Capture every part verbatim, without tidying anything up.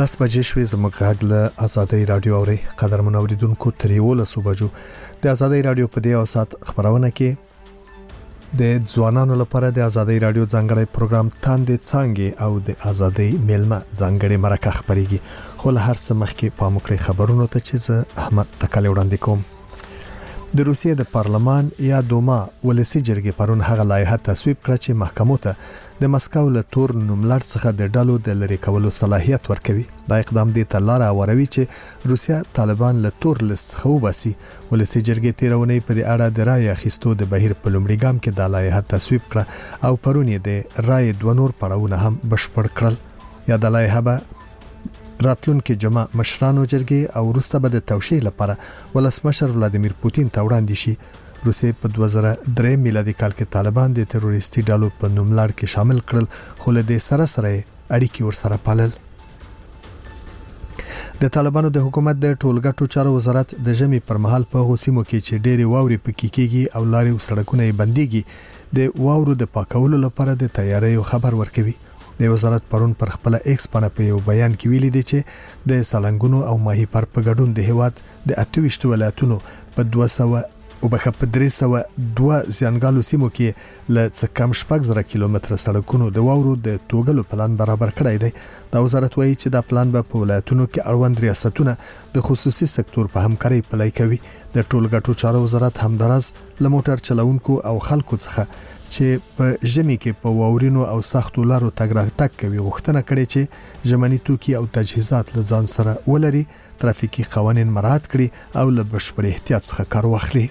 لاس بجې شوې زموږ غږ له آزادۍ رادیو اوري قدرمن اوریدونکو تر یو لسو بجو د آزادۍ رادیو په دې اوسات خبرونه کې د ځوانانو لپاره د آزادۍ رادیو ځانګړی پروګرام تاندې څانګې او د آزادۍ میلمه ځانګړی مرکه خبريږي خو له هر څه مخکې پاموکړي خبرونو ته چې زه احمد تکل وړاندې کوم. د روسیې د پارلمان یا دوما ولسی جرګې پرون هغه لایحه تصویب کړه چې محکمو ته د مسکو له تور نوملړ څخه د ډالو د لری کولو صلاحیت ورکوي. دا اقدام د تلاره اوروي چې روسیا طالبان له تور لس خو باسي. ولسی جرګې تیرونې په دې اړه د رای اخیستو د بهیر په لومړي ګام کې د لایحه تصویب کړه او پرون یې د رای دوه نور پړاوونه هم بشپړ کړل. یا د لایحه به راتلونکي جمعه مشرانو جرګې او وروسته به د توشیح لپاره ولسمشر ولادیمیر پوتین ته وړاندې شي. روسیې په دوه زره درې میلادي کال کې طالبان د تروریستي ډلو په نوملړ کې شامل کړل خو له دې سره سره اړیکې ورسره پالل. د طالبانو د حکومت د ټولګټو چارو وزارت د جمی پر مهال په غوسیمو کې چې ډېری واوري پکې کېږي او لارې او سړکونه یې بنديږي د واورو د پاکولو لپاره د تیاریو خبر ورکوي. د وزارت پرون پر خپل ایکس باندې په یو بیان کې ویلي دی چې د سالنګونو او ماهی پر په ګډون د هیواد د اته ویشت ولایتونو په دوه سوه او په درې سوه دوه ځانګالو سیمو کې ل څه کم شپږ زره کیلومتره سړکونو د واورو د توګلو پلان برابر کړی دی. د وزارت وایي چې دا پلان به په ولایتونو کې اړوند ریاستونه د خصوصي سکتور په همکارۍ پلي کوي. د ټولګټو چارو وزارت همداراز ل موټر چلوونکو او خلکو څخه چې په ژمي کې په واورینو او سختو لارو تګ راتګ کوي غوښتنه کړي چې ژمنی توکي او تجهیزات له ځان سره ولري، ترافیکي قوانین مراعات کړي او له بشپړ احتیاط څخه کار واخلي.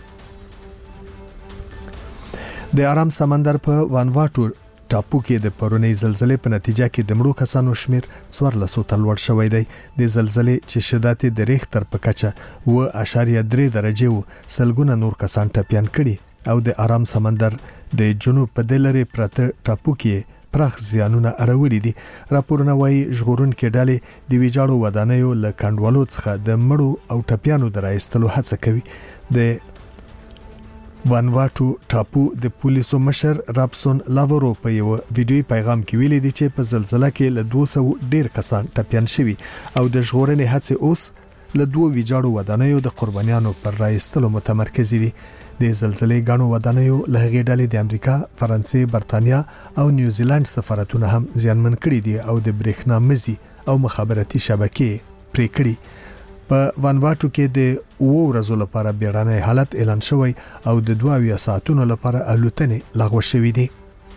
د آرام سمندر په وانواټو ټاپو کې د پرونی زلزلې په نتیجه کې د مړو کسانو شمیر څوارلس ته لوړ شوی دی. د زلزلې چې شدت د ریختر په کچه و اشاریه درې درجه و سلګونه نور کسان ټپيان کړي او د آرام سمندر د جنوب په دلری پرته ټاپو کې پراخ زیانونه اړولې دي. راپورونه وايي ژغورون کې ډالې د ویجاړو ودانیو له کندوالو څخه د مړو او ټپيانو درایستلو هڅه کوي. د وانواټو ټاپو د پولیسو مشر رابسون لاورو په یو ویډیوي پیغام کې ویلي دی چې په زلزلہ کې له دوه سوه ډیر کسان ټپيان شوي او د ژغورنې هڅې اوس له دوه ویجاړو ودانیو د قربانیانو پر رایستلو متمرکز دي. د زلزلې غاڼو ودانیو له هغې ډلې د امریکا، فرانسې، برتانیا او نیوزیلند سفارتونه هم زیانمن کړي دي او د برېښنا مزي او مخابراتي شبکې پرې کړي. په وانواټو کې د اوو ورځو لپاره بیړنی حالت اعلان شوی او د دوه اویا ساعتونو لپاره الوتنې لغوه شوې دي.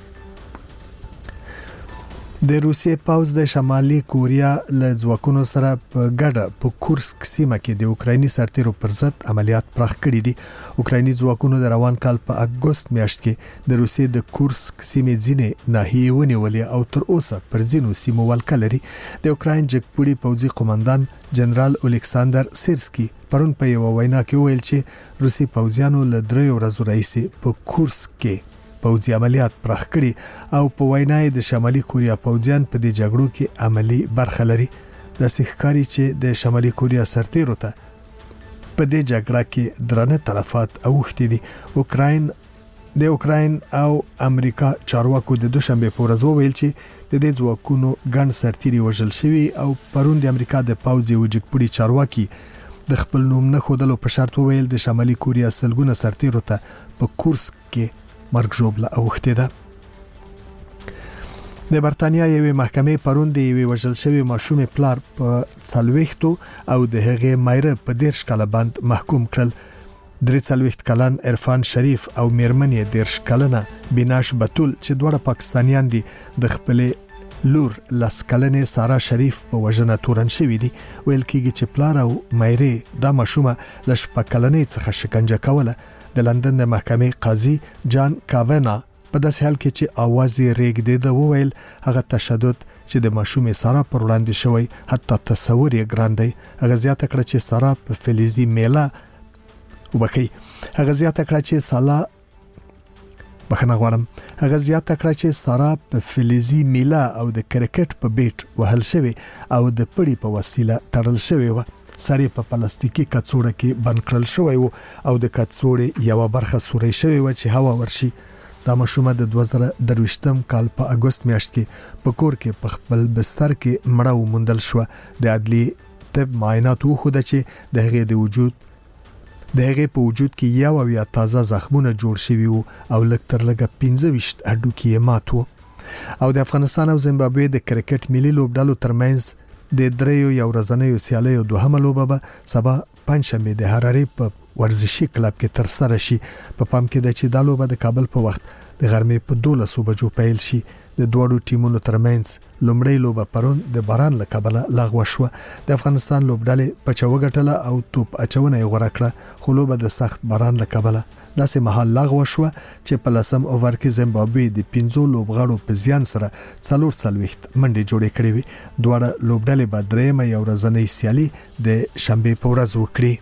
د روسیې پوځ د شمالي کوریا له ځواکونو سره په ګډه په کورسک سیمه کې د اوکرایني سرتیرو پر ضد عملیات پراخ کړي دي. اوکرایني ځواکونو د روان کال په اګوست میاشت کې د روسیې د کورسک سیمې ځینې ناحیې ونیولې او تر اوسه پر ځینو سیمو ولکه لري. د اوکراین جګپوړي پوځي قومندان جنرال الیکساندر سیرسکي پرون په یو وینا کې ویل چې روسي پوځیانو له درې ورځې راهیسې په کورسک کې پوځي عملیات پراخ کړي او په وینای د شمالي کوریا پوځیان په دې جګړو کې عملی برخه لري. د سښکاری چې د شمالي کوریا سرتیرو ته په دې جګړه کې درنه تلفات اوښتي دي. اوکراین د اوکراین او امریکا چارواکو د دوشنبه په ورځ وویل چې د دې ځواکونو ګڼ سرتیري وژل شوي او پرون د امریکا د پوځي وجګپړي چارواکي د خپل نوم نه خودلو په شرط وویل د شمالي کوریا سلګونه سرتیرو ته په کورسک کې مرګ ژوبله اوښتې ده. د برتانیا یوې محکمې پرون د یوې وژل شوي ماشومې پلار په څلوېښتو او د هغې مایره په دېرش کاله بند محکوم کړل. درې څلوېښت کلن عرفان شریف او میرمن یې دېرش کلنه بیناش بتول چې دواړه پاکستانیان دي د خپلې لور لس کلنې سارا شریف په وژنه تورن شوي دي. ویل کېږي چې پلار او مایره دا ماشومه له شپږ کلنۍ څخه شکنجه کوله. د لندن د محکمې قاضي جان کاونا په داسې حال کې چې आवाज یې ریږدي د وویل هغه تشدد چې د ماشومې سارا پر وړاندې شوی حتی تصور یې ګران دی. هغه زیاته کړه چې سارا په فلزي میله وبخي هغه زیاته کړه چې سالا بخنه غواړم هغه زیاته کړه چې سارا په فلزي میله او د کرکټ په بیټ وهل شوی او د پړی په وسیله تړل شوی و. سری په پلاستیکي کڅوړه کې بند کړل شوی و او د کڅوړې یو برخه سوري شوی و چې هوا ورشي. دا ماشومه د دوه زره درویشتم کال په اگست میاشت کې په کور کې په خپل بستر کې مړه وموندل شو. د عدلي طب معاینات وښوده چې د هغې د وجود د هغې په وجود کې یو او یا تازه زخمونه جوړ شوي وو او لږ تر لږه پنځه ویشت هډوکي یې مات وو. او د افغانستان او زیمبابوې د کرکټ ملي لوبډلو ترمنځ د دریو یو ورځنیو سیالیو دوهمه لوبه به سبا پنځشنبه د هراري په ورزشي کلب کې تر سره شي. په پام کې د چې د لوبه د کابل په وخت د غرمې په دولسو بجو پیل شي. د دوړو ټیمونو ترمنځ لومړی لوبه پرون د باران له کبله لغوه شو. د افغانستان لوبډلې په چوغټله او توپ اچونه یې غوړه کړه، خو لوبه د سخت باران له کبله داسې مهال لغوه شو چې په لسم اوور کې زیمبابوې د پنځو لوبغاړو په زیان سره څلور څلوېښت منډې جوړې کړې وي. دواړه لوبډلې به درېیمه یو ورځنۍ سیالي د شنبې په ورځ وکړي.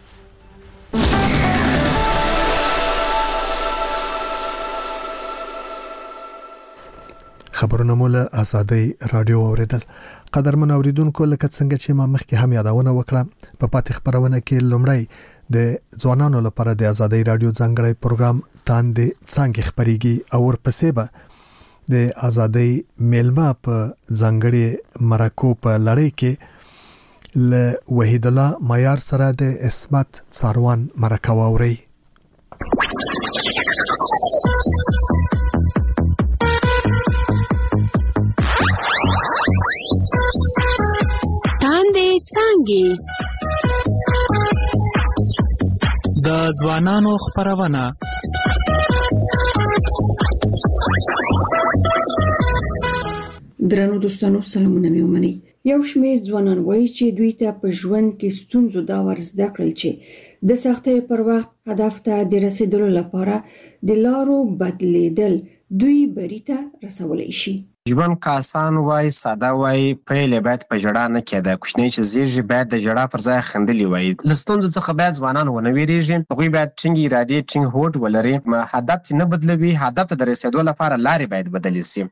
خبرونه مو له آزادۍ رادیو اوریدل. قدرمن اوریدونکو، لکه څنګه چې ما مخکې هم یادونه وکړه، په پاتې خبرونه کې لومړی د ځوانانو لپاره د آزادۍ رادیو ځانګړی پروګرام تاندې څنګه خبريږي او ورپسې به د آزادۍ میلمه په ځانګړي مرکو په لړۍ کې ل وحید الله معیار سره د اسمت ساروان مرکه واوري. د ځوانانو خبرونه. درنو دوستانو، سلامونه مې ومنئ. یو شمېر ځوانان وایي چې دوی ته په ژوند کې ستونزو دا ور زده کړل چې د سختۍ پر وخت هدف ته د رسیدلو لپاره د لارو بدلیدل دوی بری ته رسولی شي. ژوند که آسان وای، ساده وای، پیل باید په ژړا نه کېده. کوچنی چې زیږي باید د ژړا پر ځای خندلي وای. له ستونزو څخه باید ځوانان ونه ویریږي. هغوی باید ټینګ ارادې، ټینګ هوډ ولري. هدف نه بدلوي، هدف ته د رسیدو لپاره لارې باید بدلې شي.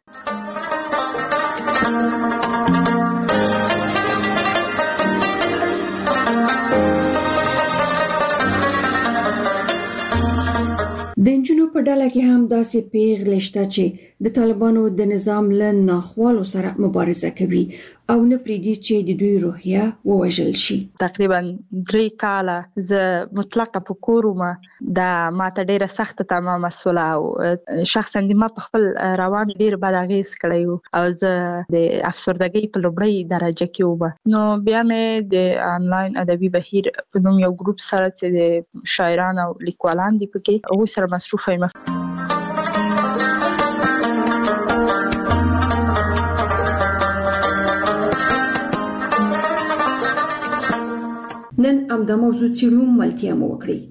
د نجونو په ډله کې هم داسې پیغلې شته چې د طالبانو د نظام له ناخوالو سره مبارزه کوي او نه پریږدي چې د دوی روحیه ووژل شي. تقریبا درې کاله زه مطلقه په کور وم. دا ماته ډیره سخته تمامه سوله او شخصا د ما په خپل روان ډیر بد اغېز کړی و او زه د افسردګۍ په لومړۍ درجه کې وم. نو بیا مې د انلاین ادبي بهیر په نوم یو ګروپ سره چې د شاعران او لیکوالان دي پکې هغوی سره مصروفه یم. نن همدا موضوع څیړو، ملتیا مو وکړئ.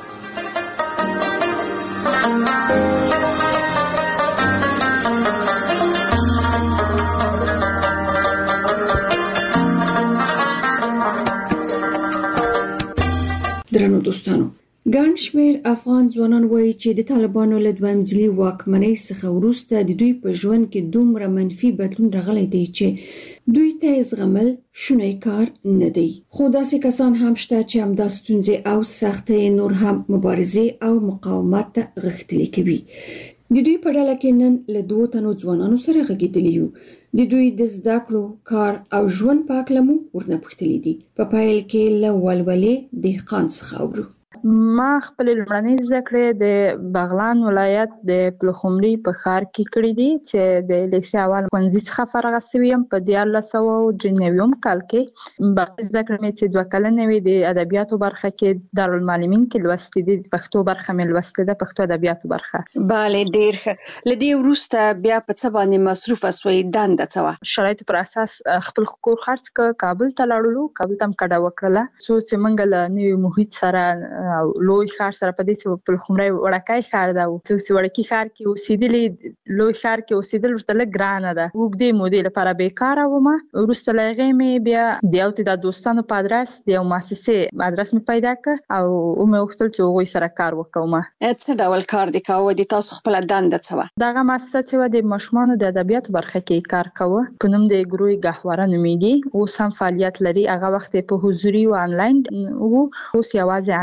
درنو دوستانو، ګڼ شمېر افغان ځوانان وایي چې د طالبانو له دویم ځلي واکمنۍ څخه وروسته د دوی په ژوند کې دومره منفي بدلون راغلی دی چې دوی ته زغمل شونی کار نه دی. خو داسې کسان هم شته چې همدا ستونزې او سختۍ نور هم مبارزې او مقاومت ته غښتلي کوي. د دوی په ډله کې نن له دوو تنو ځوانانو سره غږېدلي یو. د دوی د زده کړو، کار او ژوند په هکله مو ورنه پوښتلي دي. په پیل کې له ولولې دهقان څخه اورو. ما خپل لومړنۍ زده کړې د بغلان ولایت د پلخمري په ښار کې کړې دي چې د لیسې اول ښوونځي څخه فارغه شوې یم په دیارلس سوه درې نوي کال کې. باقي زده کړې مې چې دوه کلنې وې د ادبیاتو برخه کې دارالمعلمین کې لوستې دي. د پښتو برخه مې لوستې ده، پښتو ادبیاتو برخه. بله، ډېر ښه. له دې وروسته بیا په څه باندې مصروفه سوې؟ دنده څه وه؟ شرایطو پر اساس خپل کور خرڅ کړ، کابل ته لاړلو. کابل ته هم کډه وکړله څو چې موږ له نوي محیط سره او لوی ښار سره په دې چې پلخمري وړکی ښار ده او چې وړکي ښار کې اوسېدلې، لوی ښار کې اوسېدل ورته لږ ګرانه ده. اوږدې مودې لپاره بیکاره وم. وروسته له هغې مې بیا د یو تعداد دوستانو په ادرس د یو مؤسسې ادرس مې پیدا کړ او ومې غوښتل چې هغوی سره کار وکړم. څه ډول کار دې کاوه؟ د تاسو خپله دنده څه وه؟ دغه مؤسسه چې وه د ماشومانو د ادبیاتو برخه کې کار کوه، په نوم د ګروی ګهواره نومیږي. اوس هم فعالیت لري. هغه وخت په حضوري او آنلاین وو، اوس یوازې آنلاین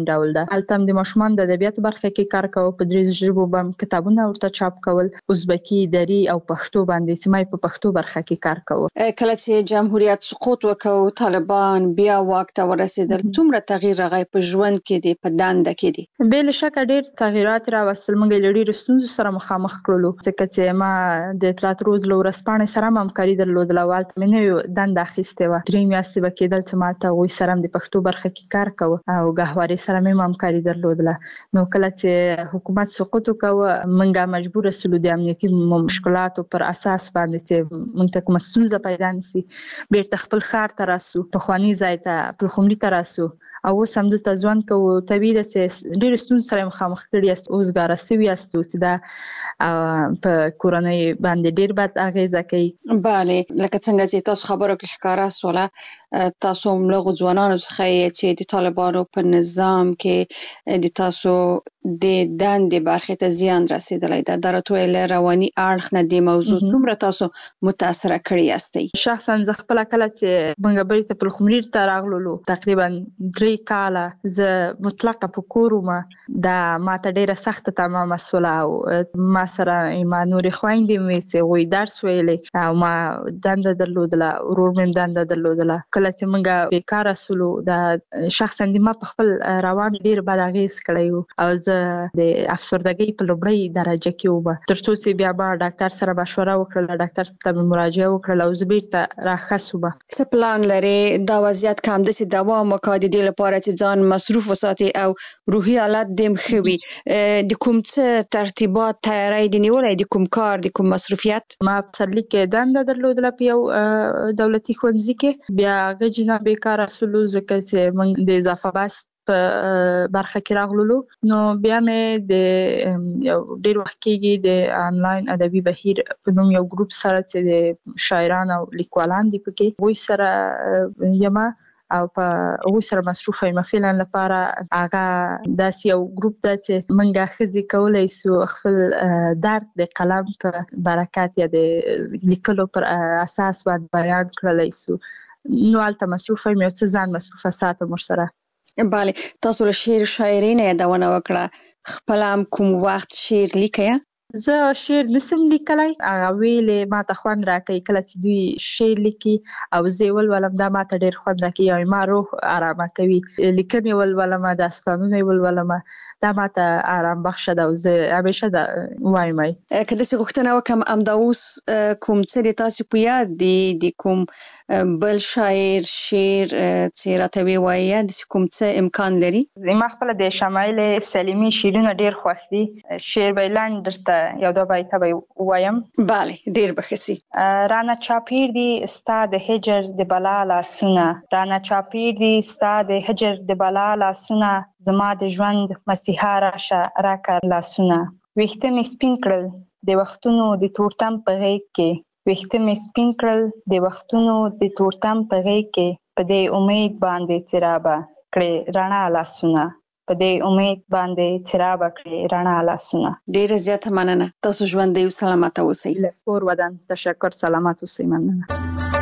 ډول ده. هلته د ماشومان د ادبیاتو برخه کې کار کوو، په درې ژبو باندې کتابونه ورته چاپ کول، ازبکی، دری او پښتو باندې سیمای په پښتو برخه کې کار کوو. کله چې جمهوریت سقوط وکړ، طالبان بیا واک ته ورسېدل، څومره تغییر راغی په ژوند کې دی، په دنده کې دی؟ بل شک ډېر تغیرات راوستل. موږ له ډېرو ستونزو سره مخامخ کړلو، ځکه چې ما د اطلاعات روز له ورځپاڼې سره همکاري درلودله، والته مې نوې دنده اخیستې وه. درې میاشتې به کېدل چې ما ته هغوی سره هم د پښتو برخه کې کار کوو او ګهواري سره مې همکاري درلودله. نو کله چې حکومت سقوط وکړ، موږ مجبور شولو د امنیتي مشکلاتو پر اساس باندې چې موږ ته کومه ستونزه پیدا نشي، بیرته خپل ښار ته راسو، پخواني ځای ته پلخمري ته راسو او اوس هم دلته ژوند کوو. طبیعي ده چې ډېرې ستونزې سره مخامخ کړي یاست، اوزګاره سوي یاستو چې دا په کورنۍ باندې ډېر بد اغېزه کوي. بله، لکه څنګه چې تاسو خبرو کې ښکاره سوله، تاسو هم له هغو ځوانانو څخه یې چې د طالبانو په نظام کې د تاسو د دندې برخې ته زیان رسېدلی ده. دا راته ووایه له رواني اړخ نه دې موضوع څومره تاسو متاثره کړي یاستئ؟ شخصا زه خپله کله چې موږ بیرته پلخمري ته راغللو، تقریبا درې کاله زه مطلقه په کور وم. دا ماته ډېره سخته تمامه سوله او ما سره ما نورې خویندې مې چې هغوی درس ویلی او ما دنده درلودله، ورور مې هم دنده درلودله. کله چې موږ بېکاره سولو، دا شخصا د ما په خپل روان ډېر بد اغېز کړی و او زه د افسردګۍ په لومړۍ درجه کې وم، تر څو چې بیا ما ډاکټر سره مشوره وکړله، ډاکټر ته مې مراجعه وکړله او زه بیرته راښه شوم. څه پلان لرې دا وضعیت که همداسې دوام وکړي د دې لپاره چې ځان مصروف وساتي او روحي حالت دې هم ښه وي؟ د کوم څه ترتیبات تیاری دې نیولی، د کوم کار، د کوم مصروفیت؟ ما په پسرلي کې دنده درلودله په یو دولتي ښوونځي کې، بیا هغې نه بېکاره سولو ځکه چې موږ د اضافه بست په برخه کې راغللو. نو بیا مې د یو ډېر وخت کېږي د آنلاین ادبي بهیر په نوم یو ګروپ سره چې د شاعران او لیکوالان دي پکې، هغوی سره یم او په هغوی سره مصروفه یم. فعلا لپاره هغه داسې یو ګروپ ده چې موږ ښځې کولی سو خپل درد د قلم په برکت یا د لیکلو پر اساس باندې بیان کړلی سو. نو هلته مصروفه یم، یو څه ځان مصروفه ساتم ورسره. بله، تاسو له شعر و شاعرۍ نه یادونه وکړه، خپله هم کوم وخت شعر لیکئ؟ زه شعر نسم لیکلی، هغه ویلې ما ته خوند راکوي. کله چې دوی شعر لیکي او زه یې ولولم، دا ما ته ډېر خوند راکوي او ما روح ارامه کوي. لیکنې ولولم، داستانونه یې ولولم، دا ما ته آرام بخشه ده او زه همیشه دا وایم. که داسې غوښتنه وکړم، همدا اوس کوم څه د تاسې په یاد دي، د کوم بل شاعر شعر چې راته ووایي، داسې کوم څه امکان لري؟ ما خپله د شمایل سلیمي شعرونه ډېر خوښ دي. شعر به یې لنډ درته یو دوه بیته به یې ووایم. بله، ډېر به ښه سي. رانه چاپېر دي ستا د هجر د بلا لاسونه، رانه چاپېر دي ستا د هجر د بلا لاسونه، زما د ژوند مسیحا راشه راکړه لاسونه. ویښته مې سپین کړل د وختونو د تورتم په غېږ کې، ویښته مې سپین کړل د وختونو د تورتم په غېږ کې، په دې امید باندې چې رابه کړې رڼا لاسونه، په دې امید باندې چې رابه کړې رڼا لاسونه. ډېره زیاته مننه. تاسو ژوندی او سلامته اوسئ. له کور ودان تشکر، سلامت اوسئ. مننه.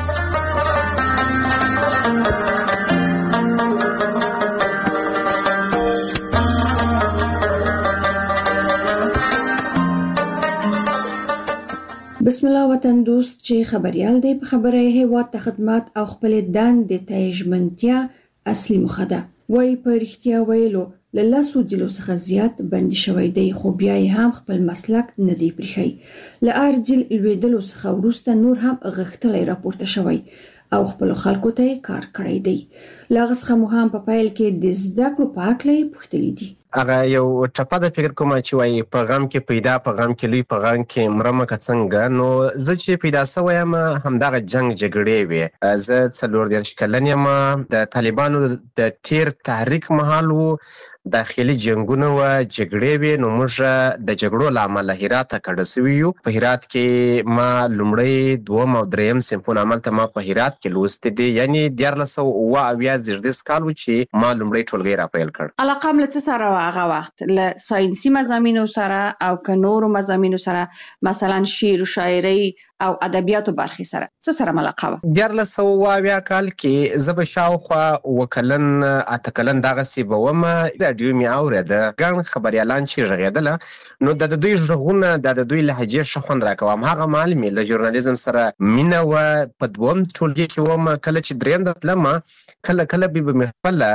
بسم الله وطن دوست چې خبريال دی په خبره هیواد ته خدمت او خپل دندې ته ژمنتیا اصلي مخه ده. وای په رښتیا ویلو له لاسو ځلو څخه زیات بندي شوی دی، خو بیا یې هم خپل مسلک نه دی پریښی. له هر ځل لوېدلو څخه وروسته نور هم غښتلی راپورته شوی او خپل خلکو ته کار کړی دی. له هغه څخه مو هم په پیل کې د زده کړو په هکله یې پوښتلي دي. هغه یو ټپه د فکر کومه چې وایي په غم کې پیدا، په غم کې لوی، په غم کې مرمه که څنګه. نو زه چې پیدا سوی یم همدغه جنګ جګړې وې. زه څلور دېرش کلن یم. د طالبانو د تیر تحریک مهال و، داخلي جنګونه و، جګړې وې. نو موږ د جګړو له امله هرات ته کډه سوي یو. په هرات کې ما لومړی، دوم او دریم صنفونه هملته ما په هرات کې لوستي دي. یعنې دیارلس سوه اووه اویا زېږدیز کال و چې ما لومړی ټولګی راپیل کړ. علاقه م له څه سره وه هغه وخت؟ له ساینسي مضامینو سره او که نورو مضامینو سره، مثلا شعر و شاعرۍ او ادبیاتو برخې سره څه سره علاقه وه؟ دیارلس سوه اووه اویا کال کې زه به شاوخوا اووه کلن، اته کلن دغسې به وم. راډیو مې اورېده ګڼ خبریالان چې غږېدله نو د دوی غږونه د دوی لهجې ښه خوند راکوه. همهغه مهال مې له ژورنالیزم سره مینه وه. په دوم ټولګي کې وم، کله چې درېیم ته تلمه کله کله به مې خپله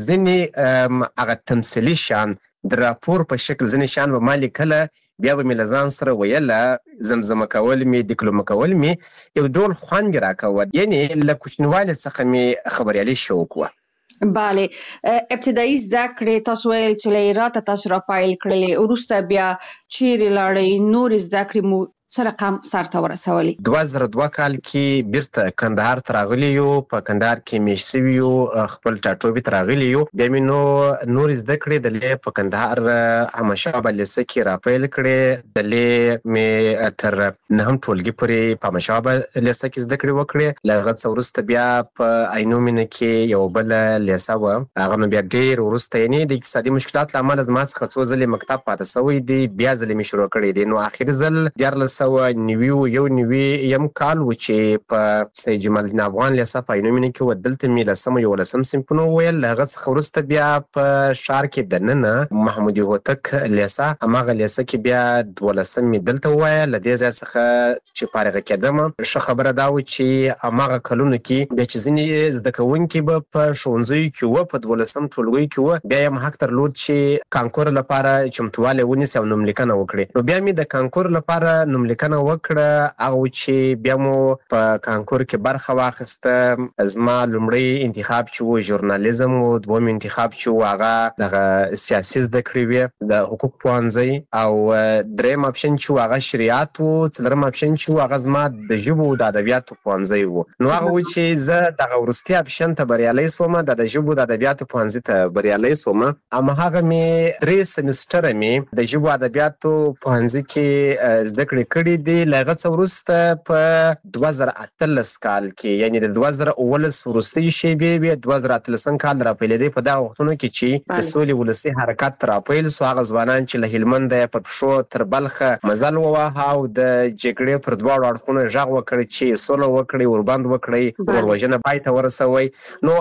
ځینې هغه تمثیلي شیان د راپور په شکل ځینې شیان به ما لیکله، بیا به مې له ځان سره ویله، زمزمه کول مې ډیکلومه کول مې یو ډول خوند یې راکوه. یعنې له کوچنیوالي څخه مې خبریالي شوق وه. بله، ابتدایي زده کړې تاسو ویل چې له هراته تاسو را پیل کړلې، وروسته بیا چیرې لاړئ؟ نورې زده کړې مو څه رقم سرته ورسولې؟ دوه زره دوه کال کې بیرته کندهار ته راغلي یو، په کندهار کې مېشت سوي یو، خپل ټاټوبي ته راغلي یو. بیا مې نو نورې زده کړې دلې په کندهار احمدشاه بابا لیسه کې را پیل کړې. دلې مې تر نهم ټولګي پورې په احمدشاه بابا لیسه کې زده کړې وکړې. له هغه څه وروسته بیا په عینو مینه کې یو بله لیسه وه، هغه نو بیا ډېر وروسته، یعنې د اقتصادي مشکلاتو له امله زما څخه څو ځلې مکتب پاته سوی دی، بیا ځلې مې شروع کړی دی. نو آخري ځل دیارلس سوه نوي یو نوي یم کال و چې په سید جمال الدین افغان لیسه په عینو مینه کې و. دلته مې لسم یولسم صنفونه وویل. له هغه څخه وروسته بیا په ښار کې دننه محمودي هوتک لیسه، هماغه لیسه کې بیا دولسم مې دلته ووایه. له دې ځای څخه چې فارغه کېدمه، ښه خبره دا و چې هماغه کلونو کې بیا چې ځینې زده کوونکي به په ښوونځیو کې وه، په دولسم ټولګیو کې وه، بیا یې حق درلود چې کانکور لپاره چمتووالی ونیسي او نوملیکنه وکړي. نو بیا مې د کانکور لپاره نوملیکنه وکړه، هغه چې بیا مو په کانکور کې برخه واخیسته. زما لومړی انتخاب چې و ژورنالیزم و، دوم انتخاب چې و هغه دغه سیاسي زده کړې وې، د حقوق پوهنځی، او دریم اپشن چې و هغه شریعت و، څلورم اپشن چې و هغه زما د ژبو د ادبیاتو پوهنځی و. نو هغه و چې زه دغه وروستي اپشن ته بریالی سوم، د ژبو د ادبیاتو پوهنځي ته بریالی سوم. هماغه مې درې سمستره مې د ژبو ادبیاتو پوهنځي کې زده کړې کړي دي. له هغه څه وروسته په دوه زره اتلس کال کې، یعنې د دوه زره اوولس وروستۍ شیبې وې، دوه زره اتلسم کال راپیلېدی په دغه وختونو کې چې د سولې ولسي حرکت راپیل سو. هغه ځوانان چې له هلمنده یې په پښو تر بلخه مزل وواهه او د جګړې پر دواړو اړخونو غږ وکړ چې سوله وکړئ، وربند وکړئ، وروژنه پای ته ورسوئ. نو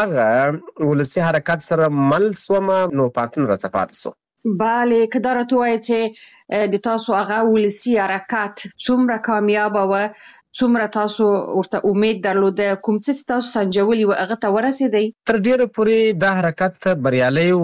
همهغه ولسي حرکت سره مل سومه، نو پاتون راڅه پاتې سو. بله، که دا راته ووایې چې د تاسو هغه ولسي حرکت څومره کامیابه وه، څومره تاسو ورته امید درلوده، کوم څه چې تاسو سنجولي وه هغه ته ورسېدئ؟ تر ډېره پورې دا حرکت بریالی و.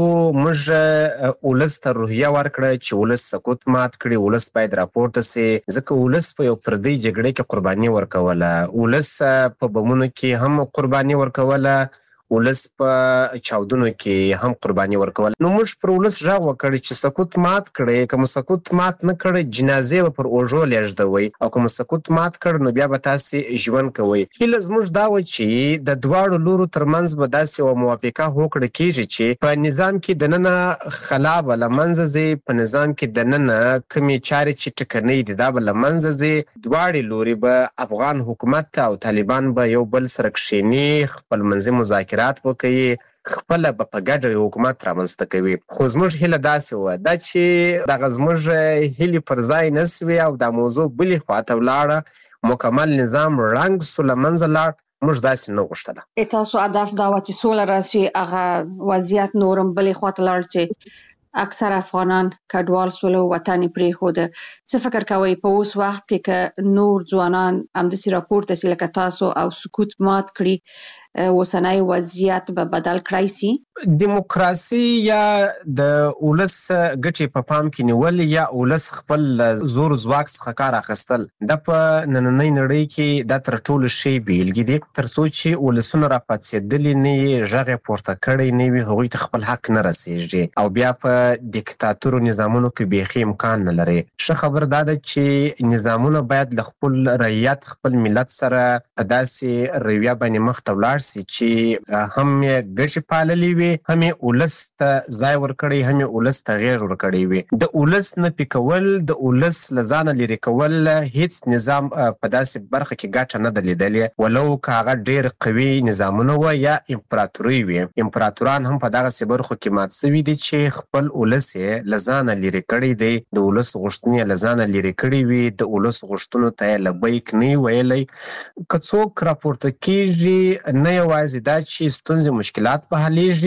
موږ ولس ته روحیه ورکړه چې ولس سقوط مات کړي، ولس باید راپورته سي، ځکه ولس په یو پردۍ جګړې کې قرباني ورکوله، ولس په بمونو کې هم قرباني ورکوله، ولس په چاودنو کې هم قرباني ورکول. نو موږ پر ولس غږ وکړ چې سقوط مات کړئ، که مو سقوط مات نه کړئ جنازې به پر اوږو لیږدوئ، او که مو سقوط مات کړ نو بیا به تاسې ژوند کوئ. هیله زموږ دا وه چې د دواړو لورو ترمنځ به داسې یوه موافقه هوکړه کېږي چې په نظام کې دننه خلا به له منځه ځي، په نظام کې دننه کومې چارې چې ټکنۍ دي دا به له منځه ځي. دواړې لورې به افغان حکومت او طالبان به یو بل سره کښېني، خپل منځي مذاکرات وکړي، خپله به په ګډه یو حکومت رامنځته کوي. خو زموږ هیله داسې وه دا چې دغه زموږ هیلې پر ځای نه سوې او دا موضوع بلې خواته ولاړه، مکمل نظام ړنګ سو، له منځه لاړ. موږ داسې نه غوښتله. تاسو هدف دا وه چې سوله راسي، هغه وضعیت نورم بلې خواته لاړ چې اکثر افغانان کډوال سول او وطن یې پرېښوده. څه فکر کوئ په اوس وخت کې که نور ځوانان همداسې راپورته سي لکه تاسو او سقوط مات کړي، اوسنی وضعیت به بدل کړای سي؟ دیموکراسي یا د ولس ګټې په پام کې نیول یا ولس خپل زور ځواک څخه کار اخیستل، دا په نننۍ نړۍ کې دا تر ټولو ښې بیلګې دي. تر څو چې ولسونه راپاڅېدلي نه وي، غږ یې پورته کړی نه وي، هغوی ته خپل حق نه رسېږي، او بیا په دیکتاتورو نظامونو کې بیخي امکان نه لري. ښه خبر دا ده چې نظامونه باید له خپل رعیت، خپل ملت سره په داسې رویه باندې مخ ته ولاړ سي چې هم یې ګټې پاللې وي، هم یې ولس ته ځای ورکړی، هم یې ولس ته غېږ ورکړی وي. د ولس نفي کول، د ولس له ځانه لرې کول، هیڅ نظام په داسې برخه کې ګټه نه ده لیدلې، ولو که هغه ډېر قوي نظامونه وه یا امپراتورۍ وي. امپراتوران هم په دغسې برخو کې مات سوي دي چې خپل ولس یې له ځانه لرې کړی دی، د ولس غوښتنې یې له ځانه لرې کړي وي، د ولس غوښتنو ته یې لبیک نه وي ویلی. که څوک راپورته کېږي، نه یوازې دا چې ستونزې مشکلات به حلیږي،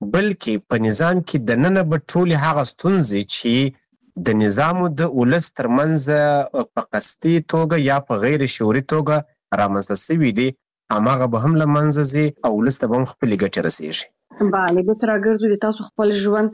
بلکې په نظام کې دننه به ټولې هغه ستونزې چې د نظام او د ولس ترمنځ په قصدي توګه یا په غیر شعوري توګه رامنځته سوي دي هماغه به هم له منځه ځي او ولس ته به هم خپلې ګټې رسېږي. بله بیرته راګرځو د تاسو خپل ژوند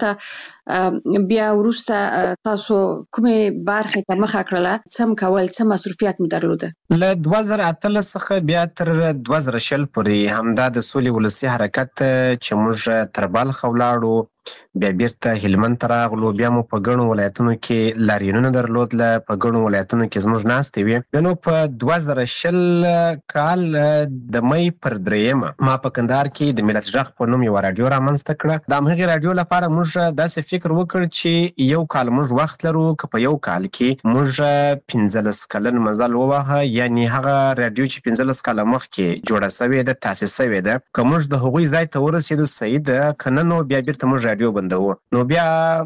ته بیا وروسته تاسو کومې برخې ته مخه کړله، څه م کول، څه مصروفیت مو درلوده؟ له دوه زره اتلس څخه بیا تر دوه زره شل پورې همدا د سولې ولسي حرکت چې موږ تر بلخ ولاړو، بیا بیرته هلمند ته راغلو، بیا مو په ګڼو ولایتونو کې لاریونونه درلودله، په ګڼو ولایتونو کې زموږ ناستې وې. بیا نو په دوه زره شل کال د مۍ پر دریمه ما په کندهار کې د ملت غږ په نوم یوه راډیو رامنځته کړه. د همغې راډیو لپاره موږ داسې فکر وکړ چې یو کال موږ وخت لرو، که په یو کال کې موږ پنځلس کلن مزل ووهه، یعنې هغه راډیو چې پنځلس کاله مخکې جوړه سوې ده، تاسیس سوې ده، که موږ د هغوی ځای ته ورسېدو صحیح ده، که نه نو بیا بیرته موږ راډیو بندوو. نو بیا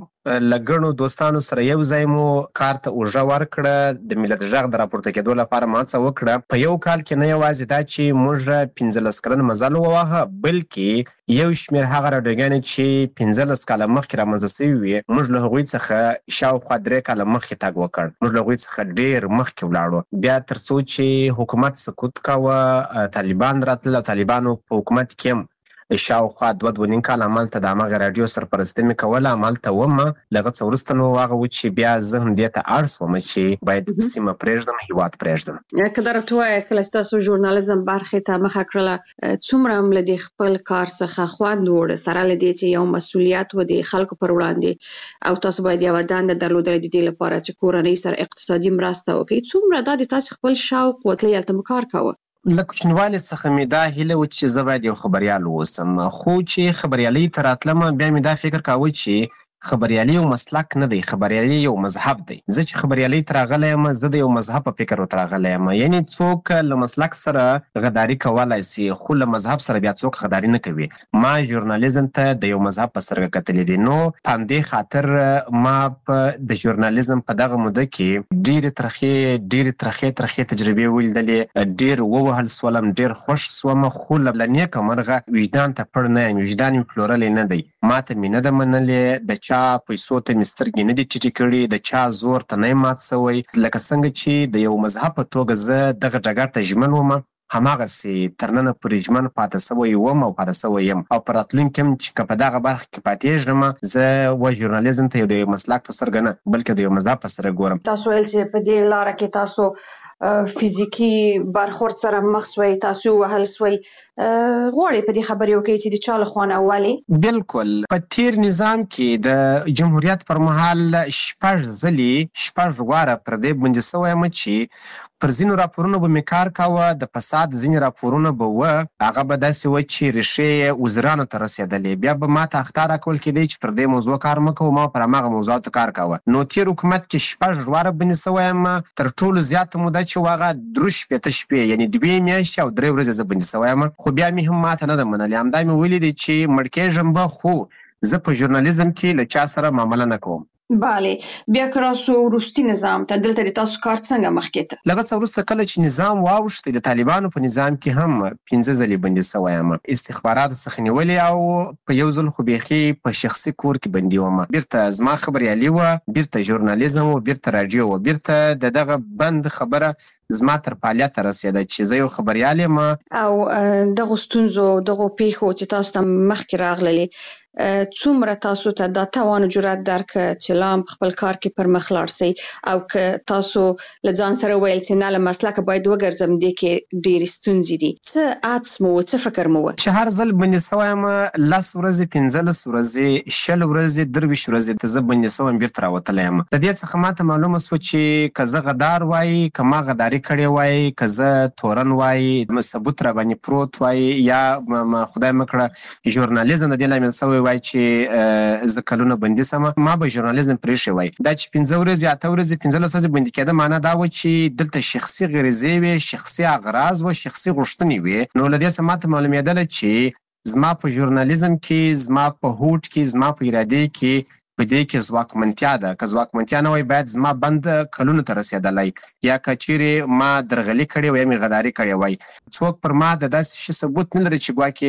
له ګڼو دوستانو سره یو ځای مو کار ته اوږه ورکړه، د ملت غږ د راپورته کېدو لپاره ما هڅه وکړه. په یو کال کې نه یوازې دا چې موږ پنځلس کلن مزل وواهه، بلکې یو شمېر هغه راډیوګانې چې پنځلس کاله مخکې رامنځته سوي وې، موږ له هغوی څخه شاوخوا درې کاله مخکې تګ وکړ، موږ له هغوی څخه ډېر مخکې ولاړو. بیا تر څو چې حکومت سقوط کاوه، طالبان راتلل او طالبانو په حکومت کې هم شاوخوا دوه دوه نیم کال همالته د همغه راډیو سرپرستي مې کوله، همالته ومه. له هغه څه وروسته نو هغه و چې بیا زه هم دې ته اړ شوم چې باید سیمه پرېږدم، هېواد پرېږدم. که دا راته ووایه کله چې تاسو ژورنالیزم برخې ته مخه کړله، څومره هم له دې خپل کار څخه خوند وړه، سره له دې چې یو مسؤلیت و د خلکو پر وړاندې او تاسو باید یوه دنده درلودلې د دې لپاره چې کورنۍ سره اقتصادي مرسته وکړئ، څومره دا د تاسو خپل شوق و تلئ هلته مو کار کوه؟ له کوچنیوالي څخه مې دا هیله وه چې زه باید یو خبریال واوسم، خو چې خبریالۍ ته راتلم بیا مې دا فکر کاوه چې خبریالي یو مسلک نه دی، خبریالي یو مذهب دی. زه چې خبریالۍ ته راغلی یم، زه د یو مذهب په فکر ورته راغلی یم. یعنې څوک له مسلک سره غداري کولی سي، خو له مذهب سره بیا څوک غداري نه کوي. ما ژورنالیزم ته د یو مذهب په سترګه کتلي دي، نو په همدې خاطر ما په د ژورنالیزم په دغه موده کې ډېرې ترخې ډېرې ترخې ترخې تجربې ولیدلې، ډېر ووهل سولم، ډېر خوښ سوم، خو له نیکه مرغه وجدان ته پړ نه یم، وجدان مې پلورلی نه دی، ما ته مې نه ده منلې، د چا پیسو ته مې سترګې نه دي ټیټې کړي، د چا زور ته نه یم مات سوی. لکه څنګه چې د یو مذهب په توګه زه دغه ډګر ته ژمن وم، هماغسې تر ننه پورې ژمن پاته سوی وم او پاته سوی یم، او په راتلونکي هم چې که په دغه برخه کې پاتېږم، زه و ژورنالیزم ته د یو مسلک په سترګه نه بلکې د یو مذهب په سترګه ګورم. تاسو ویل چې په دې لاره کې تاسو فزیکي برخورد سره مخ سوی، تاسو وهل سوی، غواړئ په دې خبرې وکړئ چې د چا له خوا نه ولې؟ بلکل. په تیر نظام کې د جمهوریت پر مهال شپږ ځلې شپږ واره پر دې بندي سوی یم چې پر ځینو راپورونو به مې کار کاوه، د فساد ځینې راپورونه به وه، هغه به داسې وه چې ریښې یې وزیرانو ته رسېدلې، بیا به ما ته اخطار راکول کېدی چې پر دې موضوع کار مه کوو، ما پر هماغه موضوعاتو کار کاوه. نو تېر حکومت کې شپږ واره بندي سوی یم، تر ټولو زیاته موده چې و هغه درې شپېته شپې، یعنې دوې میاشتې او درې ورځې زه بندي سوی یم، خو بیا مې هم ما ته نه ده منلې. همدا مې ولیدې چې مړ کېږم به، خو زه په ژورنالیزم کې له چا سره معامله نه کوم. بله. بیا که راسو وروستي نظام ته، دلته د تاسو کار څنګه مخکې ته؟ له هغه څه وروسته کله چې نظام واوښتی، د طالبانو په نظام کې هم پنځه ځلې بندي سوی یم، استخباراتو څخه نیولې، او په یو ځل خو بیخي په شخصي کور کې بندي وم. بیرته زما خبریالي وه، بیرته ژورنالیزم وه، بیرته راډیو وه، بیرته د دغه بند خبره زما تر فعالیت رسېده چې زه یو خبریال یم. او دغو ستونزو دغو پیښو چې تاسو ته مخکې راغللې، څومره تاسو ته دا توان او جرأت درکړه چې لا هم په خپل کار کې پر مخ لاړ سئ، او که تاسو له ځان سره ویل چې نه له مسلکه باید وګرځم، دې کې ډېرې ستونزې دي، څه عدس مو و، څه فکر مو و؟ چې هر ځل بندي سوی یم، لس ورځې، پنځلس ورځې، شل ورځې، درویشت ورځې ته زه بندي سوی یم، بیرته راوتلی یم. د دې څخه ما ته معلومه سوه چې که زه غدار وایي، که ما غداري کړې وایي، که زه تورن وایي، ثبوت را باندې پروت وایي، یا خدای مه کړه ژورنالیزم د دې لامل سوی وایي چې زه کلونه بندي سم، ما به ژورنالیزم پرېښی وای. دا چې پنځه ورځې، اته ورځې، پنځلس ورځې بندي کېده، معنا دا و چې دلته شخصي غریزې وې، شخصي اغراض و، شخصي غوښتنې وې. نو له دې څخه ما ته معلومېدله چې زما په ژورنالیزم کې، زما په هوډ کې، زما په ارادې کې په دې کې ځواکمنتیا ده. که ځواکمنتیا نه وای، باید زما بند کلونو ته رسېدلی، یا که چیرې ما درغلي کړې وای، یا مې غداري کړې وای. څوک پر ما د داسې شي ثبوت نه لري چې ګواکې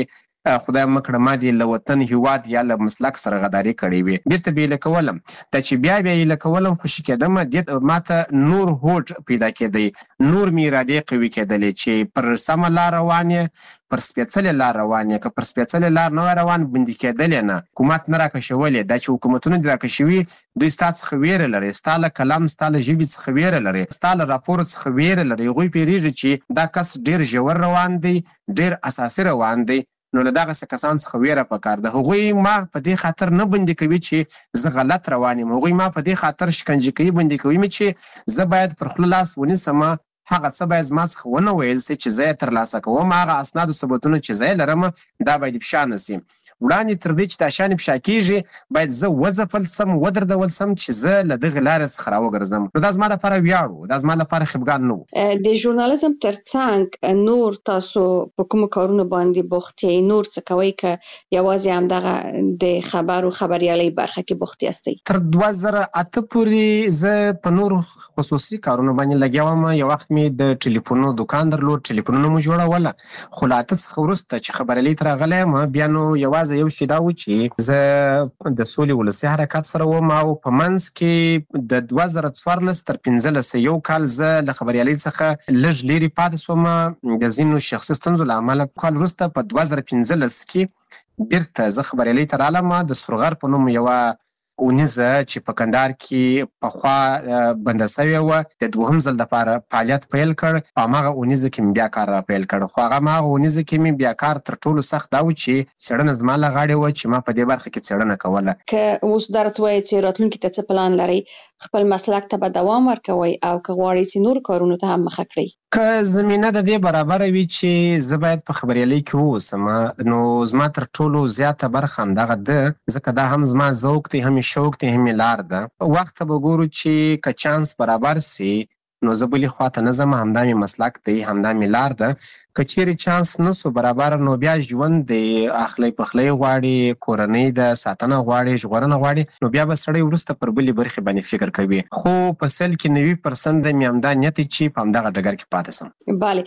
خدای مکړه ما دې له وطن هیواد یا له مسلک سره غداري کړې وي بیرته بېله کولم دا چې بیا بیا یې له کولم خوشي کېدم دې ماته نور هوډ پیدا کېدی نور مې ارادې قوي کېدلې چې پر سمه لار روان یې پر سپېڅلې لار روان یې که پر سپېڅلې لار نه وای روان بندي کېدلې نه حکومت نه راکشولې دا چې حکومتونه دې راکشوي دوی ستا څخه ویره لري ستا له کلام ستا له ژبې څخه ویره لري ستا له راپور څخه ویره لري هغوی پوهېږي چې دا کس ډېر ژور روان دی ډېر اساسي روان دی نو له دغسې کسان څخه ویره پکار ده هغوی ما په دې خاطر نه بندي کوي چې زه غلط روان یم هغوی ما په دې خاطر شکنجه کوي بندي کوي مې چې زه باید پر خوله لاس ونیسم هغه څه باید زما څخه ونه ویل سي چې زه یې ترلاسه کوم هغه اسناد و ثبوتونه چې زه یې لرم دا باید افشا نه سي وړاندې تر دې چې دا شیان افشا کېږي باید زه وځپل سم ودردول سم چې زه له دغې لارې څخه راوګرځم نو دا زما لپاره ویاړ و دا زما لپاره خفګان نه و د ژورنالیزم تر څنګ نور تاسو په کومو کارونو باندې بوخت یې نور څه کوئ که یوازې همدغه د خبر او خبریالۍ برخه کې بوخت یاستئ تر دوه زره اته پورې زه په نورو خصوصي کارونو باندې لګیا وم یو وخت مې د ټلیفونو دوکان درلود ټلیفونونه مو جوړوله خو له اته څخه وروسته چې خبریالۍ ته راغلی یم بیا نو یوازې یو شی دا و چې زه د سولې ولسي حرکت سره وم او په منځ کې د دوه زره څوارلس تر پنځلس یو کال زه له خبریالۍ څخه لږ لرې پاتې شوم د ځینو شخصي ستونزو له امله کال وروسته په دوه زره پنځلس کې بیرته زه خبریالۍ ته رالم د سرغر په نوم یوه اونیزه چې په کندهار کې پخوا بنده سوې وه د دوهم ځل دپاره فعالیت پیل کړ په هماغه اونیزه کې مې بیا کار را پیل کړ خو هغه هماغه اونیزه کې مې بیا کار تر ټولو سخت دا و چې څېړنه زما له غاړې وه چې ما په دې برخه کې څېړنه کوله که اوس دا راته ووایې چې راتلونکي ته څه پلان لرئ خپل مسلک ته به دوام ورکوئ او که غواړئ چې نور کارونو ته هم مخه کړئ که زمینه د دې برابره وي چې زه باید په خبریالۍ کې واوسم نو زما تر ټولو زیاته برخه همدغه ده ځکه دا هم زما ذوق دی هم شوق دی هم لار ده وخت ته به ګورو چې که چانس برابر سي نو زه بلې خواته نه ځم همدا مې مسلک دی همدا مې لار ده که چیرې چانس نه سو برابر نو بیا ژوند دی اخلی پخلی غواړي کورنۍ د ساتنه غواړي ژغورنه غواړي نو بیا به سړی وروسته پر بلې برخې باندې فکر کوي خو په سل کې نوي پرسنټ د مې همدا نیت چې په همدغه ډګر کې پاتې سم بله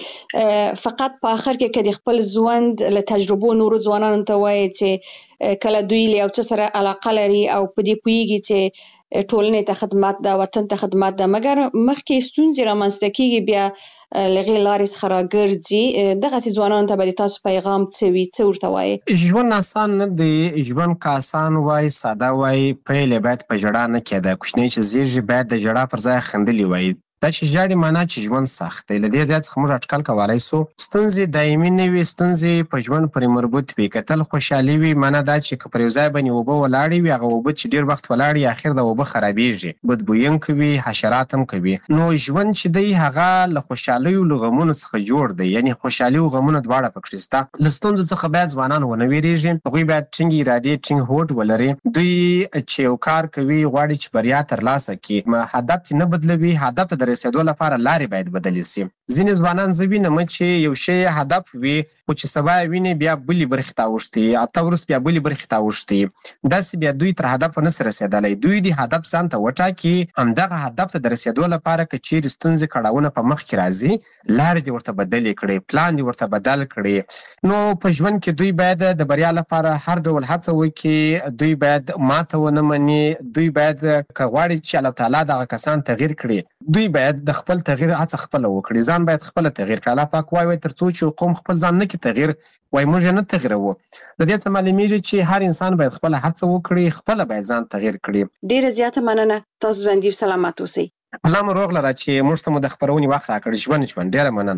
فقط په آخر کې که د خپل ژوند له تجربو نورو ځوانانو ته وایي چې کله دوی له یو څه سره علاقه لري او په دې پوهېږي چې ټولنې ته خدمت ده وطن ته خدمت ده مګر مخکې ستونزې رامنځته کېږي بیا له هغې لارې څخه راګرځي دغسې ځوانانو ته به د تاسو پیغام څه وي څه ورته وایي ژوند آسان نه دی ژوند که آسان وای ساده وای پیل یې باید په ژړا نه کېده کوچنی چې زیږي باید د ژړا پر ځای خندلي وای دا چې ژاړي معنا چې ژوند سخت دی له دې ځای څخه موږ اټکل کولی سو ستونزې دایمي نه وي ستونزې په ژوند پورې مربوط وي که تل خوشحالي وي معنا دا چې که پر یو ځای باندې اوبه ولاړې وي هغه اوبه چې ډېر وخت ولاړې اخر د اوبه خرابېږي بدبویونکي وي حشرات هم کوي نو ژوند چې دی هغه له خوشحالیو له غمونو څخه جوړ دی یعنې خوشحالي او غمونه دواړه پکښې شته له ستونزو څخه باید ځوانان ونه ویرېږي هغوی باید ټینګې ارادې ټینګ هوډ ولري دوی چې یو کار کوي غواړي چې بریا ترلاسه کړي هدف یې نه بدلوي هدف ته د رسېدو لپاره لارې باید بدلې سي ځینې ځوانان زه وینم چې یو شی هدف وي خو چې سبا یې ویني بیا بلې برخې ته اوښتي هفته وروسته بیا بلې برخې ته اوښتي داسې بیا دوی تر هدفه نسي رسېدلی دوی د هدف ځان ته وټاکي همدغه هدف ته د رسېدو لپاره که چیرې ستونزې کړاوونه په مخ کې راځي لارې دې ورته بدلې کړي پلان دې ورته بدل کړي نو په ژوند کې دوی باید د بریا لپاره هر ډول هڅه وکړي دوی باید ماته ونه مني دوی باید که غواړي چې الله تعالی دغه کسان تغییر کړي دوی باید د خپل تغییر هڅه خپله وکړي ځان باید خپله تغییر کړي الله پاک وایي تر څو چې قوم خپل ځان نه کړي تغییر وایي موږ یې نه تغییروو د دې څه معلومیږي چې هر انسان باید خپله هڅه وکړي خپله باید ځان تغییر کړي ډېره زیاته مننه تاسو ژوندي او سلامت اوسئ الله مو روغ لره چې موږ ته مو د خپرونې وخت راکړ ژوند ژوند ډېره مننه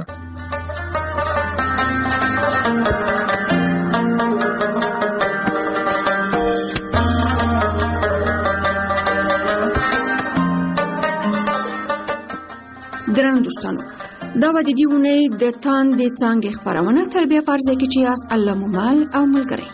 درنو دوستانو دا و د دې اونۍ د تاندې څانګې خپرونه تر بیا په هر ځای کې چې یاست الله مو مل او ملګری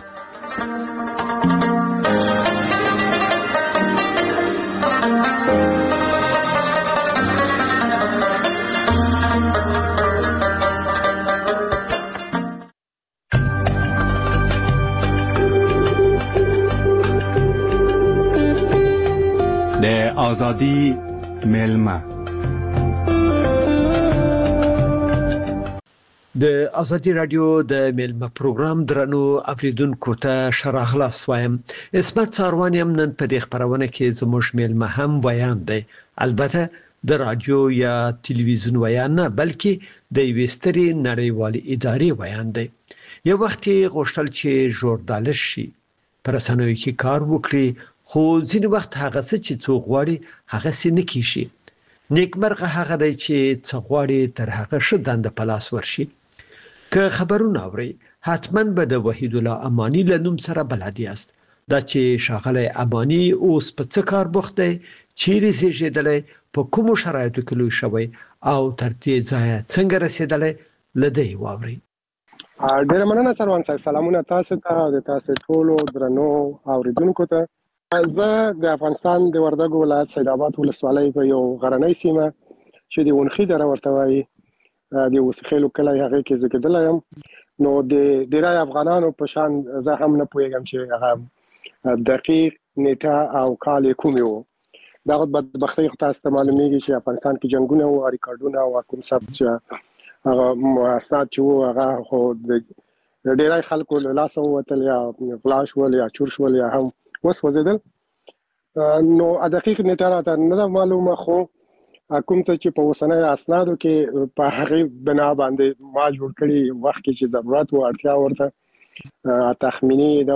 د آزادی ملمه د ازادي رادیو د میلمه پروګرام درنو اوریدونکو ته شراغلاس وایم. اسمت څاروانیم نن په دې خبرونه کې زموږ میلمه هم بیان دی. البته د رادیو یا ټلویزیون بیان نه، بلکې د ویستري نړیوالې ادارې بیان دی. یو وخت غوښتل چې ژورنالیست شي، پر رسنیو کې کار وکړي، خو ځینې وخت هغه څه چې څوک غواړي هغه څه نه کیږي. نیکمرغه هغه دی چې څه غواړي تر هغه ښه دنده په لاس ورشي. که خبرونه اوري حتما به د وحید الله امانی له نوم سره بلد یاست. دا چې شاغله امانی اوس په څه کار بوخت دی، چیرې زیږیدلی، په کومو شرایطو کې لوی شوی او تر دې ځایه څنګه رسیدلی، لدی واوري. ډیره مننه سروان صاحب. سلامونه تاسو ته او تاسو ټولو درنو اوریدونکو ته. زه د افغانستان د وردګو ولایت سید آباد ولسوالۍ په یو غرنۍ سیمه چې د ونخي دره ورته وایي د وسخیلو کلی هغه کې زګدل یم. نو د ډیرای افغانانو په شان زه هم نه پوهیږم چې هغه دقیق نیټه او کال کوم یو. دا د بدبختی تاسو ته معلومیږي چې افغانستان کې جنگونه او ریکارډونه او کوم څه چې هغه اسناد چې هغه خو د ډیرای خلکو له لاس وتل یا فلاش ول یا چور شول یا هم وس وزیدل. نو دقیق نیټه راته نه معلومه، خو کوم څه چې په وسنۍ اسنادو کې په هغه بنا باندې ما جوړ کړی وخت کې چې ضرورت او اړتیا ورته تخمینی دا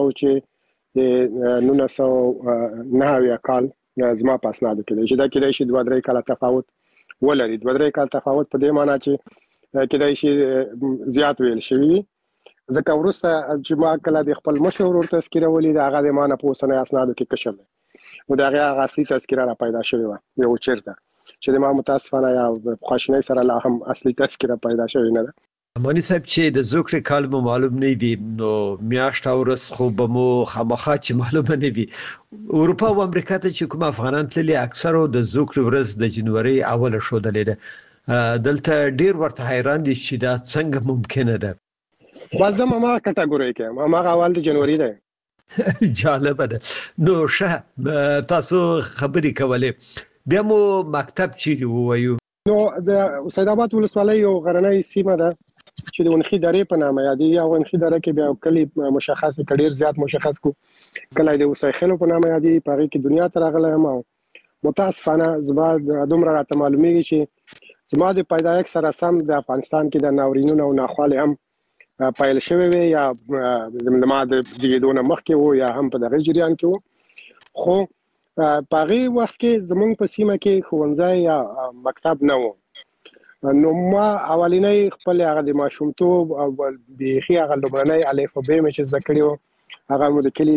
چې نو نو نه کال زما په اسنادو کې چې دا کېدای شي دوه درې کاله تفاوت ولري. دوه درې کاله تفاوت په دې معنی چې کېدای شي زیات ویل شي. ځکه ورسته چې ما کله د خپل مشر ورته تذکره ولید هغه د معنی په وسنۍ اسنادو کې کشل او دا هغه اصلي تذکره را پیدا شوی و یو چیرته چې د ما متاسفانه یا خواشنۍ سره لا هم اصلي تذکره پیدا شوی نه ده. امانی صاحب چې د زوکړې کال مو معلوم نه وي، نو میاشت او ورځ خو به مو خامخا چې معلومه نه وي. اروپا او امریکا ته چې کوم افغانان تللي اکثرو د زوکړې ورځ د جنوري اوله ښودلې ده. دلته ډیر ورته حیران دي چې دا څنګه ممکنه ده. بازم ما کټګوري کې ما اول د جنوري ده. جالب ده. نو شه تاسو خبرې کولې، بیا مو مکتب چیرې ووایو؟ نو د سید آباد ولسوالۍ یو غرنۍ سیمه ده چې د ونخي درې په نامه یادېږي. او ونخي دره کې بیا کلی مشخص کډیر زیات مشخص کو کله د وسایخلو په نامه یادېږي. په هغه کې دنیا ته راغلی یم او متاسفانه زما دومره راته معلومیږي چې زما د پیدایښت سره سم د افغانستان کې د ناورینونو او ناخوالې هم پایل شوی وي یا د ما د زیږیدو مخکې وو یا هم په دغه جریان کې وو. خو په هغه وخت کې زمونږ په سیمه کې ښوونځی یا مکتب نه و. نو ما اولینی خپل هغه د ماشومتوب او بیخي هغه لومړنی الف ب مې چې زده کړی و هغه مو د کلي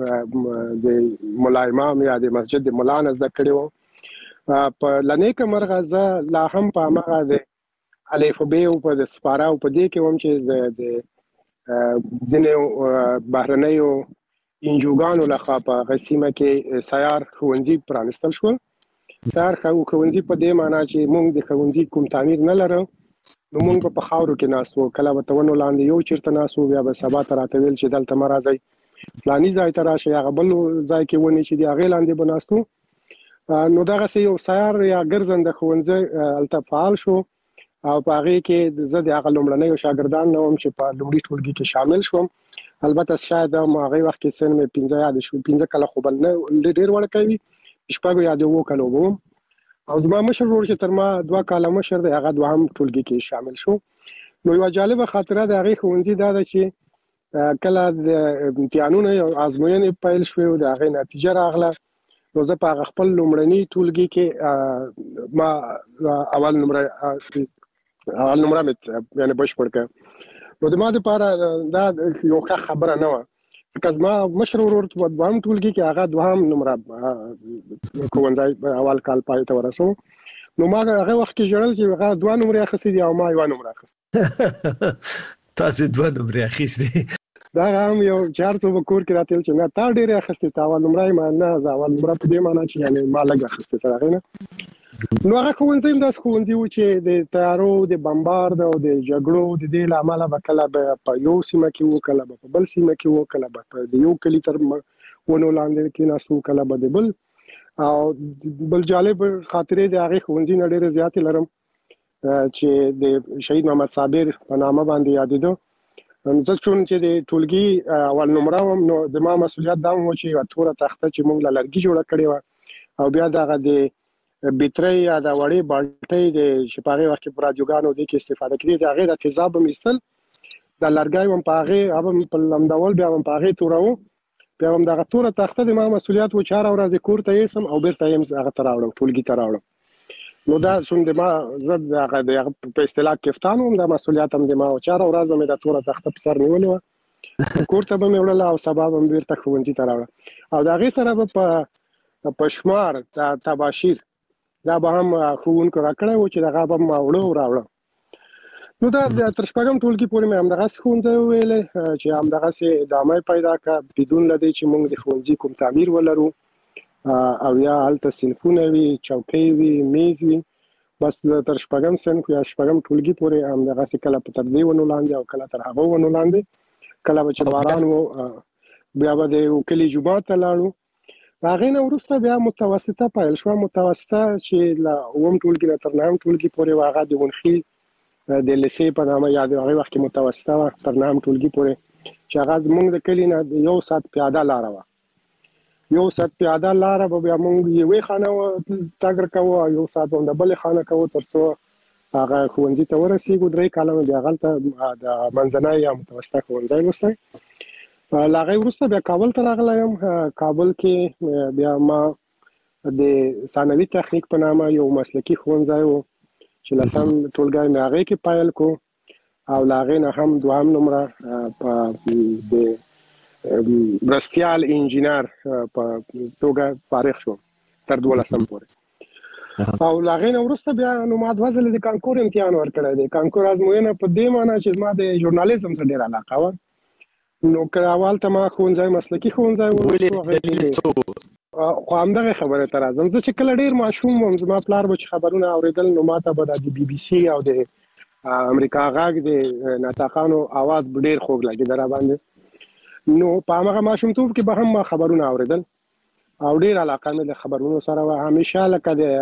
د ملا امام یا د مسجد د مولا نه زده کړی و. په لنیکه مرغه زه لا هم په هغه د الف ب او په د سپاره او په دې کې وم چې د ځینې بهرنیو انجوګانو لخوا په غسیمه کې سیار ښوونځي پرانستل شول. سیار ښوونځي په دې معنی چې موږ د ښوونځي کوم تعمیر نه لرو، نو موږ په خاورو کې ناست وو. کله به تونو لاندې یو چیرته ناست وو، بیا به سبا ته راته ویل چې دلته مه راځئ فلاني ځای ته راشئ، هغه بل ځای کې ونې چې د هغې لاندې به ناست وو. نو دغسې یو سیار یا ګرځنده ښوونځی هلته فعال شو او په هغې کې زه د هغه لومړنیو شاګردان نه وم چې په لومړي ټولګي کې شامل شوم. البته شاید ما هغه وخت کې سن مې پنځه یاد شو، پنځه کله خو بل نه ډېر وړکی وي، شپږو یا د اوو کلو به وم. او زما مشر ورور چې تر ما دوه کاله مشر دی هغه دوهم ټولګي کې شامل شو. نو یوه جالبه خاطره د هغې ښوونځي دا ده چې کله د امتحانونه یا ازموینې پیل شوې او د هغې نتیجه راغله، نو زه په هغه خپل لومړني ټولګي کې ما اول نمره اول نمره مې یعنې بشپړ کړه. نو د ما دپاره دا یو ښه خبره نه وه، ځکه زما مشر ورور په دوهم ټولګي کې هغه دوهم نمره ښوونځی اول کال پای ته ورسو. نو ما هغه وخت کې ژړل چې هغه دوه نمرې اخیستې دي او ما یوه نمره اخیستې. تاسې دوه نمرې اخیستې؟ دا هم یو چې هر څو به کور کې راته ویل چې نه تا ډېرې اخیستې، تا اول نمره یې نه زه اول نمره په دې معنی چې یعنې ما لږ اخیستې تر هغې نه. نو هغه ښوونځی هم داسې ښوونځي و چې د تیارو د بمبارد او د جګړو د دې له امله به کله به په یو سیمه کې وو، کله به په بل سیمه کې وو، کله به په د یو کلي تر ونو لاندې کېناستو، کله به د بل. او بل جالب خاطرې د هغې ښوونځي نه ډېرې زیاتې لرم. چې د شهید محمد صابر په نامه باندې یادېدو. زه چون چې د ټولګي اول نمبر وم نو د ما مسولیت دا و چې یو توره تخته چې موږ له لرګي جوړه کړې و او بیا دغه د بیټرۍ یا د وړې بالټۍ د شپږ وخت په رادیوګانو د کې استفاده کړې د هغه د تیزاب مستل د لرګي هم په هغه هم په لمدول بیا هم په هغه توره بیا هم دغه توره تخته د ما مسولیت و چهار ورځې کور ته یې سم او بیرته یې هغه ته راوړم ټولګي ته راوړم. نو دا څنګه د ما زه دغه په اصطلاح کفتان هم د مسولیت هم د ما او چهار ورځې مې د توره تخته په سر نیولې و کور ته به مې وړل او سبا به مې بیرته ښوونځي ته راوړم او د هغې سره به په په شمار د تباشیر دا به هم ښوونکو راکړی و چې دغه به ما وړه او راوړه. نو دا تر شپږم ټولګي پورې مې همدغسې ښوونځی وویلی چې همدغسې ادامه پیدا کړه بدون له دې چې موږ د ښوونځي کوم تعمیر ولرو او یا هلته صنفونه وي چوکۍ وي میز وي بس تر شپږم صنف یا شپږم ټولګي پورې همدغسې کله په تر دې ونو لاندې او کله تر هغو ونو لاندې کله به چې باران و بیا به د کلي جومات ته لاړو. د هغې نه وروسته بیا متوسطه پیل شوه. متوسطه چې له اووم ټولګي نه تر نهم ټولګي پورې و هغه د ونخیل د لیسې په نامه یا د هغې وخت کې متوسطه وه تر نهم ټولګي پورې چې هغه زموږ د کلي نه یو ساعت پیاده لاره وه. یو ساعت پیاده لاره به بیا موږ یوې خانه تګ کوو او یو ساعت به د بلې خانه کوو تر څو هغه ښوونځي ته ورسېږو. درې کاله مې بیا هلته د منځنی یا متوسطه ښوونځی لوستی. له هغې وروسته بیا کابل ته راغلی یم. کابل کې بیا ما د ثانوي تخنیک په نامه یو مسلکي ښوونځی و چې لسم ټولګی مې هغې کې پیل کړو او له هغې نه هم دوهم نمره په د مرستیال انجینر په توګه فارغ شوم تر دولسم پورې او له هغې نه وروسته بیا نو ما دوه ځلې د کانکور امتحان ورکړی دی. کانکور ازموینه په دې معنا چې ما د ژورنالیزم سره ډېره علاقه وه نو که اول ته ما ښوونځی مسلکي ښوونځی و خو همدغې خبرې ته راځم. زه چې کله ډېر ماشوم وم زما پلار به چې خبرونه اورېدل نو ما ته به د بي بي سي او د امریکا غږ د ناطقانو اواز به ډېر خوږ لګېده را باندې. نو په همغه ماشومتوب کې به هم ما خبرونه اورېدل او ډېر علاقه مې د خبرونو سره وه. همیشه لکه د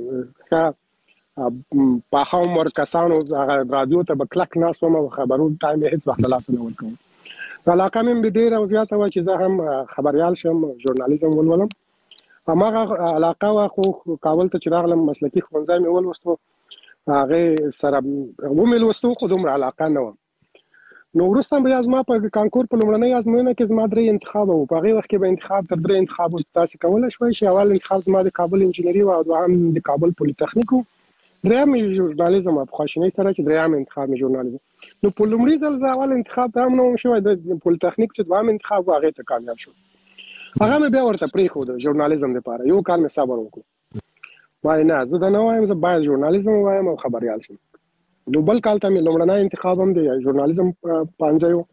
ښه پاخه عمر کسانو هغه رادیو ته به کلک ناست وم او خبرونو ټایم یې هېڅ وخت د لاسه نه ورکوم. علاقه مې ډېره او زیاته وه چې زه هم خبریال شم ژورنالیزم ولولم. هماغه علاقه وه خو کابل ته چې راغلم مسلکي ښوونځی مې ولوستو هغې سره ومې لوستو خو دومره علاقه نه وه. نو وروسته بیا زما په کانکور په لومړنۍ ازموینه کې زما درې انتخاب وو. په هغې وخت کې به انتخاب تر درې انتخابو تاسې کولی شوی چې اول انتخاب زما د کابل انجینري و او دوهم د کابل پولیتخنیک و دریم یې ژورنالیزم و په خواشینۍ سره چې دریم انتخاب مې ژورنالیزم. نو په لومړي ځل زه اول انتخاب ته هم نه وم شوی د پولیتخنیک چې دوهم انتخاب و هغې ته کامیاب شوم. هغه مې بیا ورته پرېښود ژورنالیزم دپاره یو کال مې صبر وکړو وایي نه زه دا نه وایم زه باید ژورنالیزم ووایم او خبریال شم. نو بل کال ته مې لومړنی انتخاب هم د ژورنالیزم پانځی و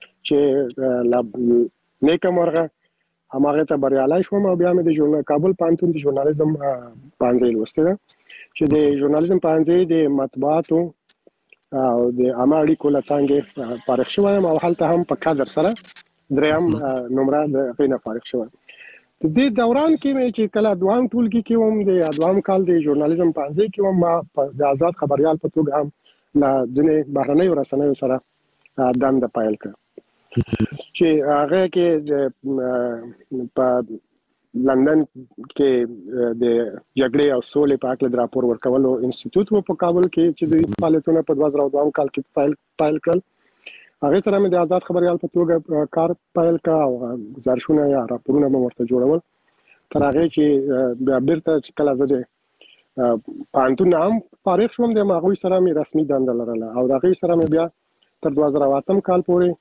چې نیکه مرغه هماغې ته بریالی شوم او بیا مې د کابل پوهنتون د ژورنالیزم پانځی لوستې ده چې د ژورنالیزم پانځی د مطبوعاتو او د عامه اړیکو له څانګې فارغ شوی یم او هلته هم په کادر سره دریم نمره د هغې نه فارغ شوی. د دې دوران کې مې چې کله دوهم ټولګي کې وم د دوهم کال د ژورنالیزم پانځی کې وم ما د آزاد خبریال په توګه هم له ځینې بهرنیو رسنیو سره دنده پیل کړه چې هغه کې په لندن کې د جګړې او سولې په اړه د راپور ورکولو انسټیټیوټ و په کابل کې چې د فعالیتونه په دوه زره دوه کال کې فایل فایل کړل. هغې سره مې د آزاد خبریال په توګه کار پیل کړه او ګزارشونه یا راپورونه مې ورته جوړول تر هغې چې بیا بیرته چې کله زه د پوهنتون هم فارغ شوم د هغوی سره مې رسمي دنده لرله او د هغې سره مې بیا تر دوه زره اتم کال پورې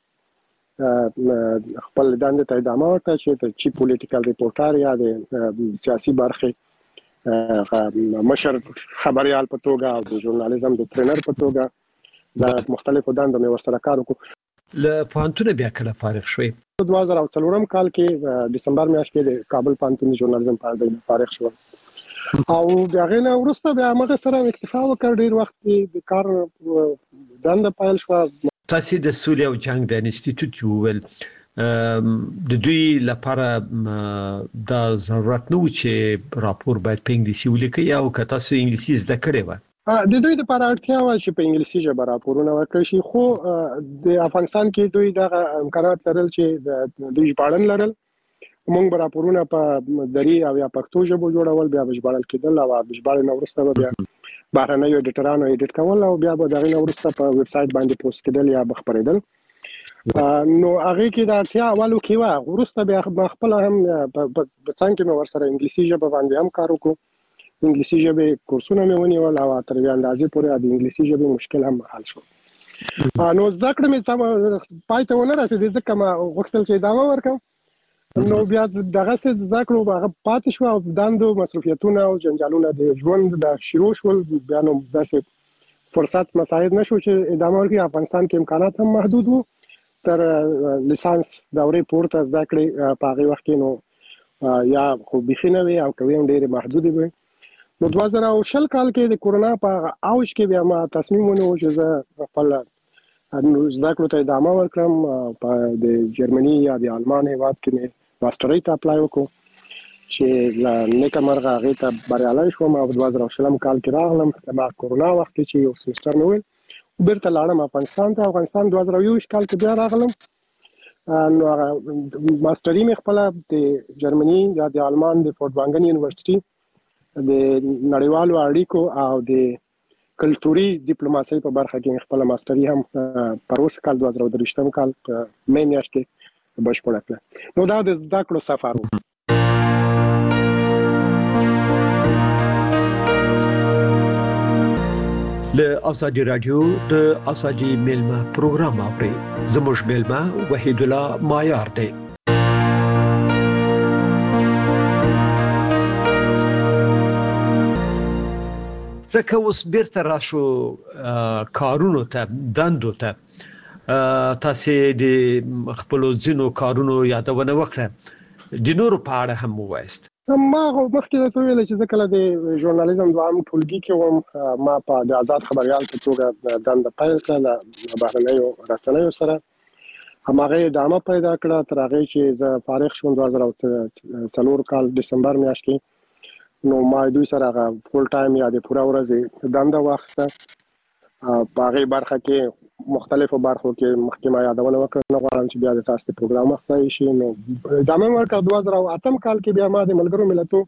خپل دندې ته ادامه ورکړه چې د چیف پولیټیکل ریپورټر یا د سیاسي برخې مشر خبریال په توګه او د ژورنالیزم د ټرینر په توګه د مختلفو دندو مې ورسره کار وکړو. له پوهنتونه بیا کله فارغ شوې؟ دوه زره څلورم کال کې ډسمبر میاشت کې د کابل پوهنتون د ژورنالیزم پانځی فارغ شوم او د هغې نه وروسته بیا همغه سره اکتفا وکړ. ډېر وخت کې د کار دنده پیل شوه. تاسې د سولې او جنګ د انسټیټیوټ وویل د دوی لپاره دا ضرورت نه و چې راپور باید په انګلیسي ولیکئ او که تاسو انګلیسي زده کړې وه د دوی لپاره اړتیا و چې په انګلیسي ژبه راپورونه ورکړي شي، خو د افغانستان کې دوی دغه امکانات لرل چې د دوی ژباړن لرل. موږ به راپورونه په دري او یا پښتو ژبه جوړول، بیا به ژباړل کېدل او د ژباړې نه وروسته به بیا بهرنیو ایډیټرانو ایډیټ کول او بیا به د هغې نه وروسته په ویب سایټ باندې پوسټ کېدل یا به خپرېدل. نو هغې کې د اړتیا اولو کې وه، وروسته بیا خپله هم په څنګ کې مې ورسره انګلیسي ژبه باندې هم کار وکړو. انګلیسي ژبې کورسونه مې ونیول او تر یوې اندازې پورې د انګلیسي ژبې مشکل هم حل شو. نو زده کړه مې پای ته ونه رسېدې، ځکه ما غوښتل چې ادامه ورکړم. نو بیا دغسې زده کړو هغه پاتې شوه او دندو مصروفیتونه او جنجالونه د ژوند د شروع شول. بیا نو داسې فرصت مساعد نه شو چې ادامه ورکړي. افغانستان کې امکانات هم محدود وو. تر لیسانس دورې پورته زده کړې په هغې وخت کې نو یا خو بیخي نه وې او که وې هم ډېرې محدودې وې. نو دوه زره او شل کال کې د کورونا په اوج کې بیا ما تصمیم ونیو چې زه خپل زده کړو ته ادامه ورکړم. په د جرمني یا د آلمان هېواد کې مې ماسټرۍ ته اپلای وکړو چې له نیکه مرغه هغې ته بریالی شوم او دوه زره او شلم کال کې راغلم. د کورونا وخت کې چې یو سمسټر مې ویل بیرته لاړم افغانستان ته. افغانستان دوه زره او یوویشت کال کې بیا راغلم. نو هغه ماسټري مې خپله د جرمني یا د آلمان د فورټوانګن یونیورسټي د نړیوالو اړیکو او د کلتوري ډیپلوماسۍ په برخه کې خپل ماستري هم پر اوس کال دوه زره او درې کال په مې میاشت کې بشپړه کړه. نو دا د زده کړو سفر و. له ازادي رادیو د ازادي ملما پروګرام اوري. زموږ ملما وحید الله مایار دی. لکه اوس بیرته راشو کارونو ته، دندو ته. تاسو د خپل ځینو کارونو یادونه وکړه، د نورو په اړه هم ووایست. ما مخکې درته ویل چې زه کله د ژورنالیزم دوهم ټولګي کې وم، ما په د آزاد خبریال په توګه دنده پیل کړه له بهرنیو رسنیو سره. هماغه ادامه پیدا کړه تر هغه چې زه فارغ شوم دوه زره او څلور کال دسمبر میاشت کې. نو ما دوی سره هغه فول ټایم یا د پوره ورځې دنده واخیسته. په هغې برخه کې مختلفو برخو کې مخکې ما یادونه وکړه، نه غواړم چې بیا د تاسو د پروګرام اخیستی شي. نو ادامه مې ورکړه. دوه زره او اتم کال کې بیا ما د ملګرو ملتو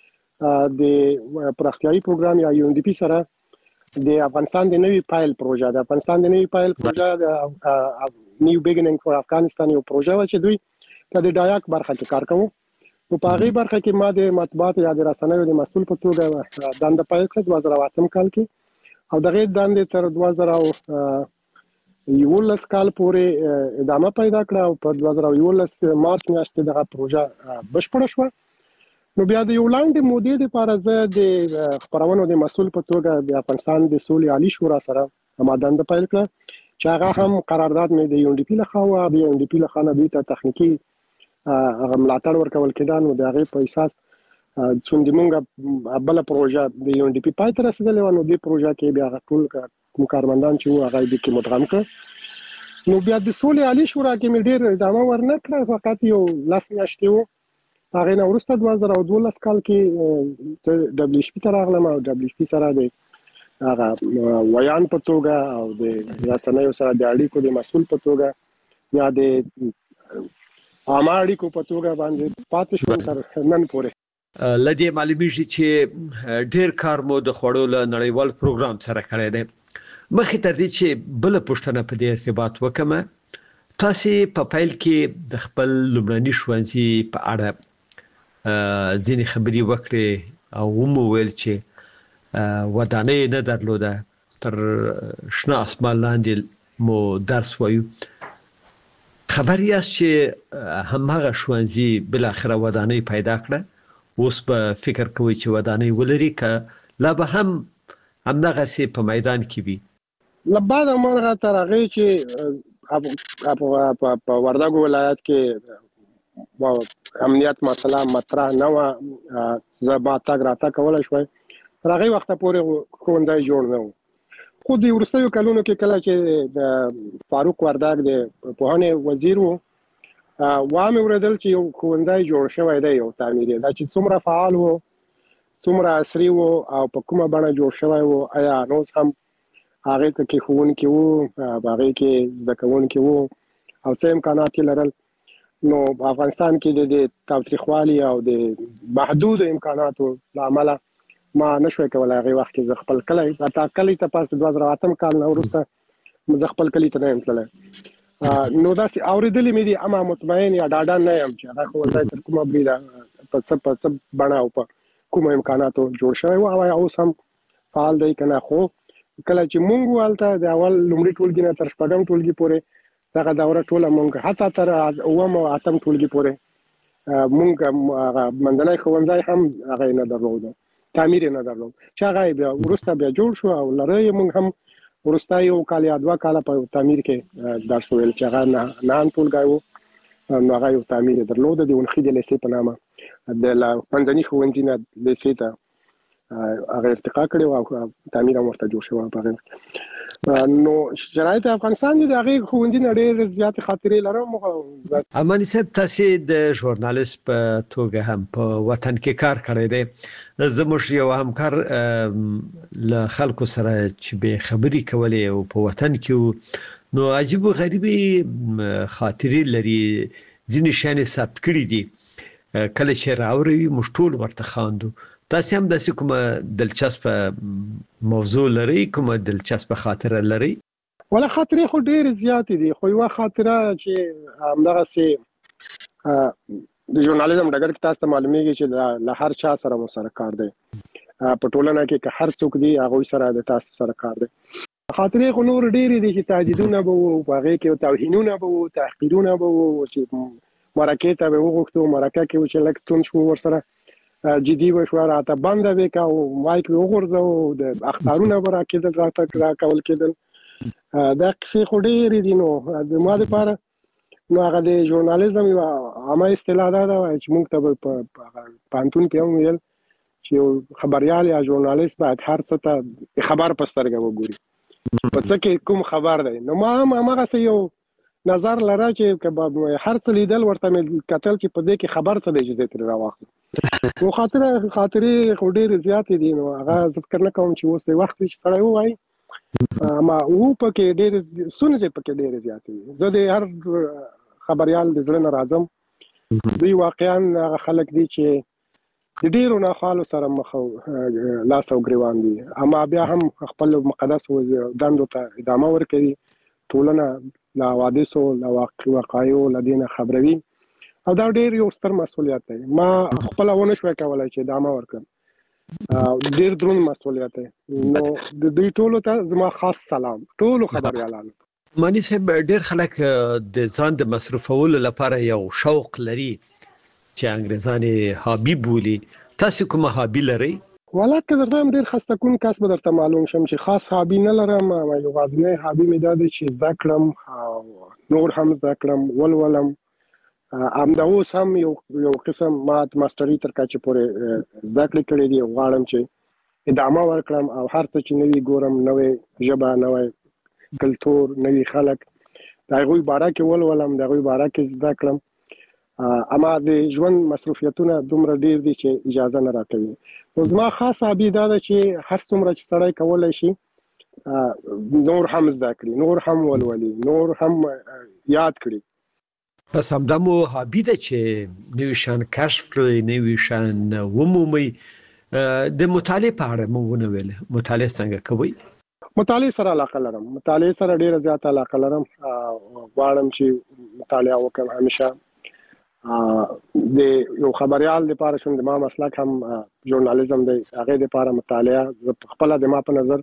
د پراختیایي پروګرام یا یو ان ډي پي سره د افغانستان د نوي پایل پروژه د افغانستان د نوي پایل پروژه د نیو بیګیننګ فور افغانستان یو پروژه و چې دوی د ډایاک برخه کې کار کوو. نو په هغې برخه کې ما د مطبوعاتو یا د رسنیو د مسؤل په توګه دنده پیل کړه دوه زره او اتم کال کې، او دغې دندې تر دوه زره او یولس کال پورې ادامه پیدا کړه او په دوه زره او یولس مارچ میاشت کې دغه پروژه بشپړه شوه. نو بیا د یو لاندې مودې لپاره زه د خپرونو د مسؤل په توګه د افغانستان د سولې عالي شورا سره ما دنده پیل کړه چې هغه هم قرارداد مې د یو ان ډي پي لخوا و. د یو ان ډي پي لخوا نه دوی ته تخنیکي هغه ملاتړ ورکول کېده. نو د هغې په اساس څومره موږ بله پروژه د یو ان ډي پي پای ته رسېدلې وه، نو دې پروژه کې بیا هغه ټول کوم کارمندان چې وو هغه دې کې مدغم کړه. نو بیا د سولې عالي شورا کې مې ډېر ادامه ورنه کړه، فقط یو لس میاشتې وو. هغې نه وروسته دوه زره او دولس کال کې ډبلیو ایچ پي ته راغلم او ډبلیو ایچ پي سره د هغه ویان په توګه او د رسنیو سره د اړیکو د مسؤل په توګه یا د عامه اړیکو په توګه باندې پاتې شوم تر نن پورې. لدې معلومیږي چې ډېر کار مو د خوړو له نړیوال پروګرام سره کړی دی. مخکې تر دې چې بل پوښتنه په دې ارتباط وکم، تاسو په پیل کې د خپل لومړني ښوونځي په اړه ځینې خبرې وکړې او مو ویل چې ودانۍ نه درلوده، تر شنه اسمان لاندې مو درس وایو. خبر یاست چې هماغه ښوونځي بل اخره ودانۍ پیدا کړه، اوس په فکر کوي چې ودانۍ ولري که لا به هم همدغسې په میدان کې وي؟ له بعده مرغه تر هغې چې په وردګو ولایت کې امنیت مسله مطرح نه وه، زه ما تګ راتګ کولی شوی. تر هغې وخته پورې ښوونځی جوړ نه و. خو د وروستیو کلونو کې کله چې د فاروق وردګ د پوهنې وزیر و، وامې اورېدل چې یو ښوونځی جوړ شوی دی، یو تعمیري دا چې څومره فعال و، څومره عصري وو او په کومه بڼه جوړ شوی وو، آیا نو هم هغه کې ښوونکي وو، هغه کې زده کوونکي وو او څه امکانات لرل. نو په افغانستان کې د تاوتریخوالي او د محدود امکاناتو لامل ما نشوي کولای هغه وخت کې خپل کلی اته کلی ته پاس دوه زره اتم کال نه ورسته ز خپل کلی ته نه تلل. نو دا سي اوریدلې مې دي اما مطمئن یا ډاډه نه یم چې هغه خو ولای تر کومه بریده په څه په څه بڼه او په کومه امکاناتو جوړ شوی او اوس هم فعال دی کنه. خو کله چې مونږ والته د اول لومړي ټولګي نه تر شپږم ټولګي پورې دغه دوره ټوله مونږ حتی تر اوم او اتم ټولګي پورې مونږ منځنی ښوونځی هم هغه نه درلود، تعمیر نه درلود چې هغه بیا ورسته بیا جوړ شو او لري مونږ هم ورسته یو کال یا دوه کال په تعمیر کې درس ویل چې هغه نه نه ټولګي وو. نو هغه یو تعمیر درلود د ونخې د لیسې په نامه د منځني ښوونځي نه لیسې ته هغه ارتقا کړی او تعمیر هم ورته جوړ شو په هغه. نو شرایط افغانستان د هغه ښوونځي نه ډېر زیات خاطرې لرم. امانی صاحب تاسو د ژورنالیست په توګه هم په وطن کې کار کړی دی، زموږ یو همکار له خلکو سره چې به خبري کولې او په وطن کې نو عجیب او غریبي خاطرې لري، ځینې شان ثبت کړی دي کله چې راوړي موږ ټول ورته خواندو. تاسو هم د کومه دلچسپ موضوع لري، کومه دلچسپ خاطره لري؟ ولا خاطرې خو ډېر زیات دي، خو یو خاطره چې همدغه سي د ژورنالیزم ډګر کې تاسو ته معلومیږي چې له هر چا سره مو سره کار دی په ټولنه کې، که هر څوک دی هغه سره د تاسو سره کار دی. خاطرې خو نور ډېر دي چې تهدیدونه به وو، هغه کې توهینونه به وو، تحقیرونه به وو چې مرکه ته به وغوښتو، مرکه کې چې لکتون شو ورسره جدي وشو راته بنده وکاو مایک وګورځو د اخبارونه ورکېدل راته را کول کېدل. دا څه خو ډېر دي. نو د ما لپاره نو هغه د ژورنالیزم یو عامه اصطلاح ده چې موږ ته په پانتون کې هم ویل چې خبريال یا ژورنالیست باید هر څه ته خبر پسترګه وګوري په څه کې کوم خبر دی. نو ما هم هغه یو نظر لره چې هر څه لیدل ورته مې کتل چې په دې کې خبر څه دی چې زه ترې راواخلم. نو خاطره خاطرې خو ډېرې زیاتې دي. نو هغه زه فکر نه کوم چې اوس د وخت چې سړی ووایي اما و پکې ډېرې ستونزې پکې ډېرې زیاتې دي. زه د هر خبريال د زړه نه راځم، دوی واقعا هغه خلک دي چې د ډېرو ناخوالو سره مخ لاس او ګریوان دي، اما بیا هم خپل مقدس دندو ته ادامه ورکوي، ټولنه له حوادثو له واقعیو له دې نه خبروي او دا ډېر یو ستر مسؤلیت دی. ما خپله ونه شوی کولی چې ادامه ورکړم، ډېر دروند مسؤلیت دی. نو د دوی ټولو ته زما خاص سلام، ټولو خبریالانو. مانی صاحب ډېر خلک د ځان د مصرفولو لپاره یو شوق لري چې انګریزان یې هابي بولي، تاسو کومه هابي لرئ؟ والا که درته هم ډېر خسته کوم کس به درته معلوم شم چې خاص هابي نه لرم. یوازینی هابي مې دا دی چې زده کړم او نور هم زده کړم، ولولم. همدا اوس هم یو یو قسم ما ماستري تر کچې پورې زده کړې کړې دي، غواړم چې ادامه ورکړم او هر څه چې نوي ګورم، نوې ژبه، نوی کلتور، نوي خلک، د هغوی باره کې ولولم، د هغوی باره کې زده کړم. اما د ژوند مصروفیتونه دومره ډیر دي چې اجازه نه راکوي. نو زما خاص هابي دا ده چې هر څومره چې سړی کولی شي نور هم زده کړي، نور هم ولولي، نور هم یاد کړي. پس همدا مو هابي ده چې نوي شیان کشف کړئ، نوي شیان ومومئ. د مطالعې په اړه مو ونه ویل، مطالعه څنګه کوئ؟ مطالعه سره علاقه لرم، مطالعه سره ډیره زیاته علاقه لرم. غواړم چې مطالعه وکړم همیشه. د یو خبريال لپاره شوم د ما مسلک هم ژورنالیزم دی، هغه لپاره مطالعه خپل د ما په نظر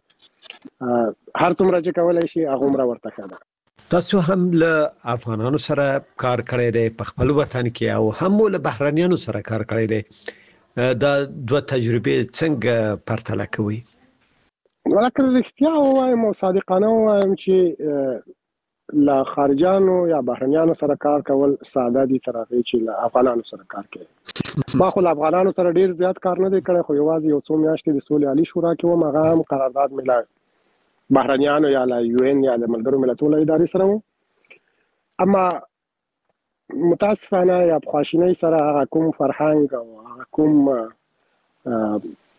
هر څومره چې کولای شي هغه عمره ورته کړه. تاسو هم له افغانانو سره کار کړی دی په خپل وطن کې او هم له بهرانيانو سره کار کړی دی، دا دوه تجربې څنګه پرتله کوي؟ ولکه رښتیا ووایم او صادقانه ووایم چې له خارجانو یا بهرنیانو سره کار کول ساده دي تر هغې چې له افغانانو سره کار کوي. ما خو له افغانانو سره ډیر زیات کار نه دی کړی، خو یوازې یو څو میاشتې د سولې عالي شورا کې وم، هغه هم قرارداد مې له بهرنیانو یا له یو ان یا د ملګرو ملتونو ادارې سره و. اما متاسفانه یا په خواشینۍ سره هغه کوم فرهنګ او هغه کوم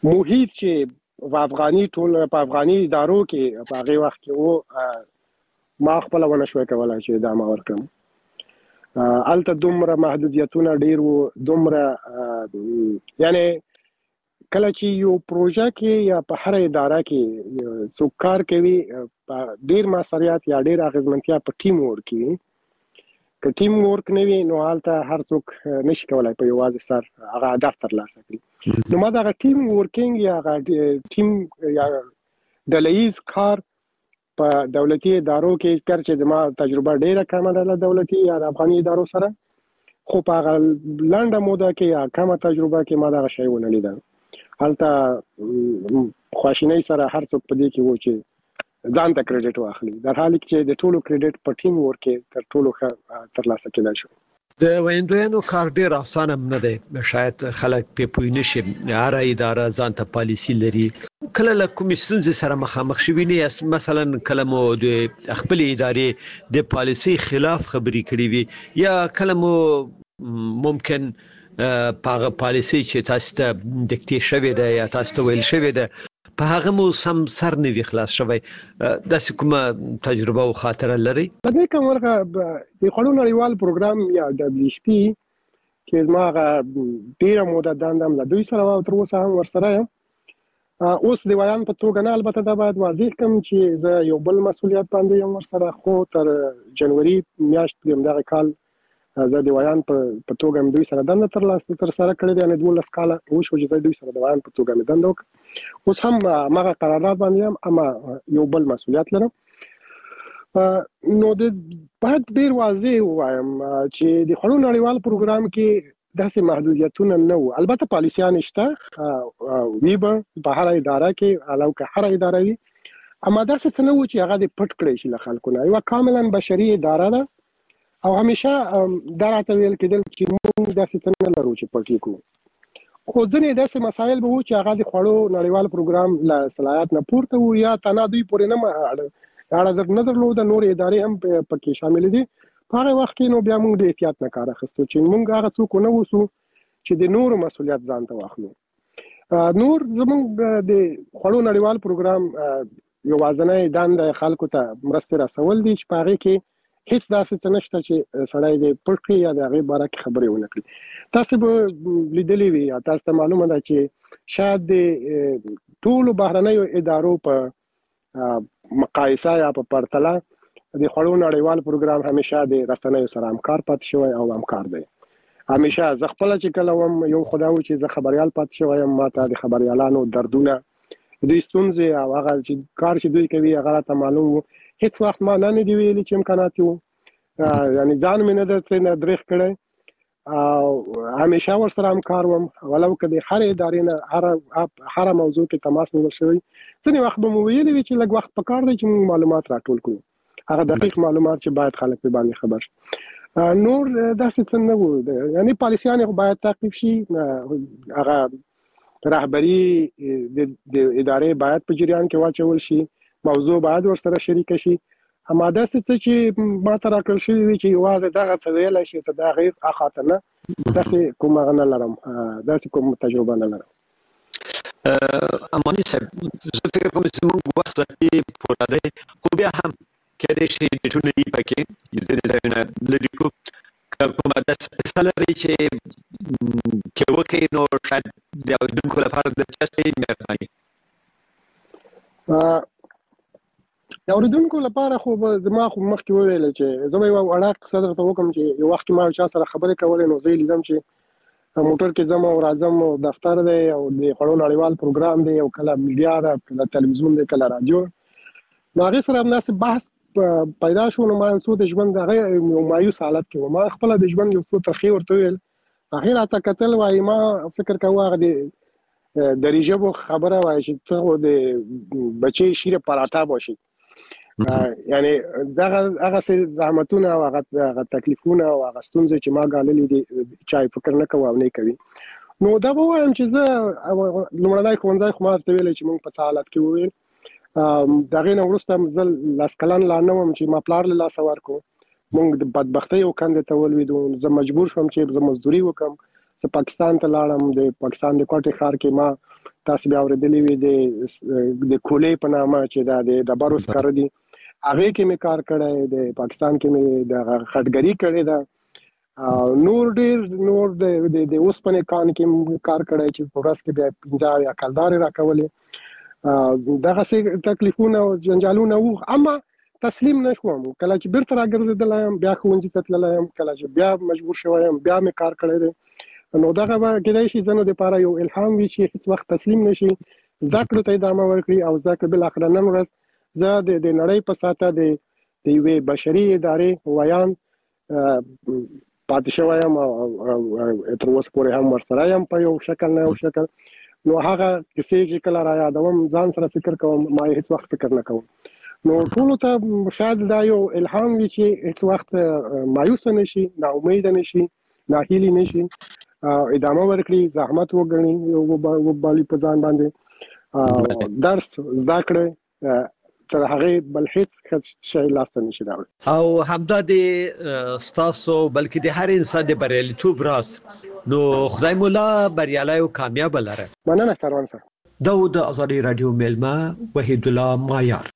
محیط چې په افغاني ټول په افغاني ادارو کې په هغه وخت کې وو ما خپل ونه شوي کولای چې دا ما ورکم الته دومره محدودیتونه ډیر وو دومره یعنی کله چې یو پروژه کې یا په هر اداره کې څوک کار کوي ډیر مسؤلیت یا ډیر اغیزمنتیا په ټیم ورک کې که ټیم ورک نه وي نو حالته هر څوک نشي کولای په یوازې سر هغه هدف ترلاسه کړي نو ما دا ټیم ورکینګ یا هغه ټیم یا ډلهیز کار په دولتي ادارو کې کار چې ما تجربه ډیره کمه ده دولتي یا افغاني ادارو سره خو په هغه لنډه موده کې یا کمه تجربه کې ما دا شی ونه لیدل حالته خواشینی سره هر څوک په دې کې و چې ځان ته کریډټ واخلي در حال کې د ټولو کریډټ په ټیم ورک تر ټولو ښه ترلاسه کېدای شو د ویندوینو کار ډیر اسانه نه دی شاید خلک په پوی نشي هر اداره ځان ته پالیسی لري کله له کوم ستونزې سره مخامخ شوي نه مثلا کله مو د خپل ادارې د پالیسی خلاف خبري کړې وي یا کله مو ممکن پاغه پالیسی چې تاسو ته دکټې شوی دی یا تاسو ته ویل شوی دی په هغه مو سم سر نه وی خلاص شوی د کومه تجربه او خاطره لري په دې کوم ورغه د خړو نړیوال پروګرام یا دبليو ایچ پی چې زما ډیره موده داندم له دوی سره او تر اوسه هم ورسره یم اوس د ویان په توګه نه البته دا باید واضح کوم چې زه یو بل مسولیت باندې یم ورسره خو تر جنوري میاشت کې دغه کال زه د ویان په توګه هم دوی سره دنده ترلاسه تر سره کړې ده نه دولس کاله وشو چې دوی سره د ویان په توګه مې دنده وکړه اوس هم ماغه قرارات باندې هم اما یو بل مسولیت لرم نو د باید ډیر واضح وایم چې د خړو نړیوال پروګرام کې داسې محدودیتونه نه وو البته پالیسیان شته وی به په هر اداره کې علاوه که هر اداره وي اما داسې څه نه وو چې هغه د پټ کړی شي له خلکو نه یو کاملا بشري اداره ده او همیشه دا راته ویل کېدل چې موږ داسې څه نه لرو چې پټ لیکو خو ځینې داسې مسایل به وو چې هغه د خړو نړیوال پروګرام له صلاحیت نه پورته وو یا تنها دوی پورې نه اړه نه درلوده نور ادارې هم پکې شامل دي په هغه وخت کې نو بیا موږ د احتیاط نه کار اخیستو چې موږ هغه څوک نه وسو چې د نورو مسولیت ځان ته واخلو نور زموږ د خړو نړیوال پروګرام یو وازنه دنده خلکو ته مرسته رسول دي چې په هغه کې هیڅ داسې څه نشته چې سړی د پټ یا د هغې باره کې خبرې ونه کړي تاسو به لیدلې وي یا تاسو ته معلومه ده چې شاید د ټولو بهرنیو ادارو په مقایسه یا په پرتله د خړو نړیوال پروګرام همیشه د رسنیو سره همکار پاتې شوی او همکار دی همیشه زه خپله چې کله وم یو خدا و چې زه خبریال پاتې شوی یم ما ته د خبریالانو دردونه دوی ستونزې او هغه چې کار چې دوی کوي هغه راته معلوم و هیڅ وخت ما نه دی ویلي چې امکانات وو یعنی ځان مې نه درته نه درېخ کړی او همیشه ورسره همکار وم ولو که د هر ادارې نه هر هر موضوع کې تماس نیول شوی ځینې وخت به مو ویلي وي چې لږ وخت پکار دی چې موږ معلومات راټول کړو هغه دقیق معلومات چې باید خلک په باندې خبر شي نور داسې څه نه وو یعنی پالیسیان باید تعقیب شي هغه رهبری د ادارې باید په جریان کې واچول شي موضوع باید ورسره شریک شي اما داسې څه چې ما ته راکړل شوي وي چې یوازې دغه څه ویلی شي ته دا غیر اخاطه نه داسې کوم هغه نه لرم داسې کوم تجربه نه لرم اماني صاحب زه فکر کوم چې موږ وخت کې پوره دی خو بیا هم کېدای شي ډېرونه دي پکې یو ځینې ځایونه لرې کړو که کومه داسې قصه لرئ چې که وکړئ نو شاید د اورېدونکو لپاره دلچسپه مهرباني د اورېدونکو لپاره خو زما خو مخکې وویل چې زه به یوه وړه قصه درته وکړم چې یو وخت کې ما یو چا سره خبرې کولې نو زه یې لیدم چې موټر کې ځم او راځم او دفتر دی او د خړو نړیوال پروګرام دی او کله میډیا ده کله تلویزیون دی کله رادیو نو هغې سره همداسې بحث پیدا شو نو ما یو څو د ژوند هغه یو مایوس حالت کې وم ما خپله د ژوند یو څو ترخې ورته وویل هغې راته کتل وایي ما فکر کوه هغه د دری ژبو خبره وایي چې ته د بچې شیر پراټا باشي یعنی دغه هغه زحمتونه او هغه تکلیفونه او هغه ستونزې چې ما ګاللې دي چای فکر نه کوم او نه کوي نو دا به وایم چې زه لومړنی ښوونځی خو ما ورته ویلی چې موږ په څه حالت کې وویل د هغې نه وروسته زه لس کلن لا نه وم چې ما پلار له لاسه ورکړو موږ د بدبختۍ او کندې ته ولوېدو زه مجبور شوم چې زه مزدوري وکړم زه پاکستان ته لاړم د پاکستان د کوټې ښار کې ما تاسو بیا اوریدلې وي د د کولې په نامه چې دا د ډبرو سکاره دي هغه کې مې کار کړی د پاکستان کې مې د خټګری کړی دا نور ډیر نور د د اوسپنې کان کې کار کړی چې په ورځ کې بیا پنځه یا کلدار راکولې دغه څه تکلیفونه او جنجالونه وو اما تسلیم نشوم کله چې بیرته راګرځیدلم بیا ښوونځي ته تللم کله چې بیا مجبور شوم بیا مې کار کړی دی نو دغه کېدای شي زنه د لپاره یو الهام وي چې هیڅ وخت تسلیم نشي زده کړو ته ادامه ورکړي او زده کړو بل اخر نن ورځ زه د نړۍ په ساته د یوې بشري ادارې ویان پاتې شوم او تر اوسه پورې هم ورسره یم په یو شکل نه یو شکل نو هغه کیسې چې کله را یادوم ځان سره فکر کوم ما هیڅ وخت فکر نه کوم نو ټول ته شاید دا یو الهام وي چې هیڅ وخت مایوس نشي نا امید نشي ناهیلي نشي ادامه ورکړي زحمت وګڼي او وبالي په ځان باندې درس زده کړي تر هغه بل هیڅ شی لاسته نشي راوړي او همدا د ستاسو بلکې د هر انسان د بریالیتوب راز نو خدای مولا بریالي او کامیاب لره مننه سروان سره دا د ازادي رادیو ملما وحید الله مایار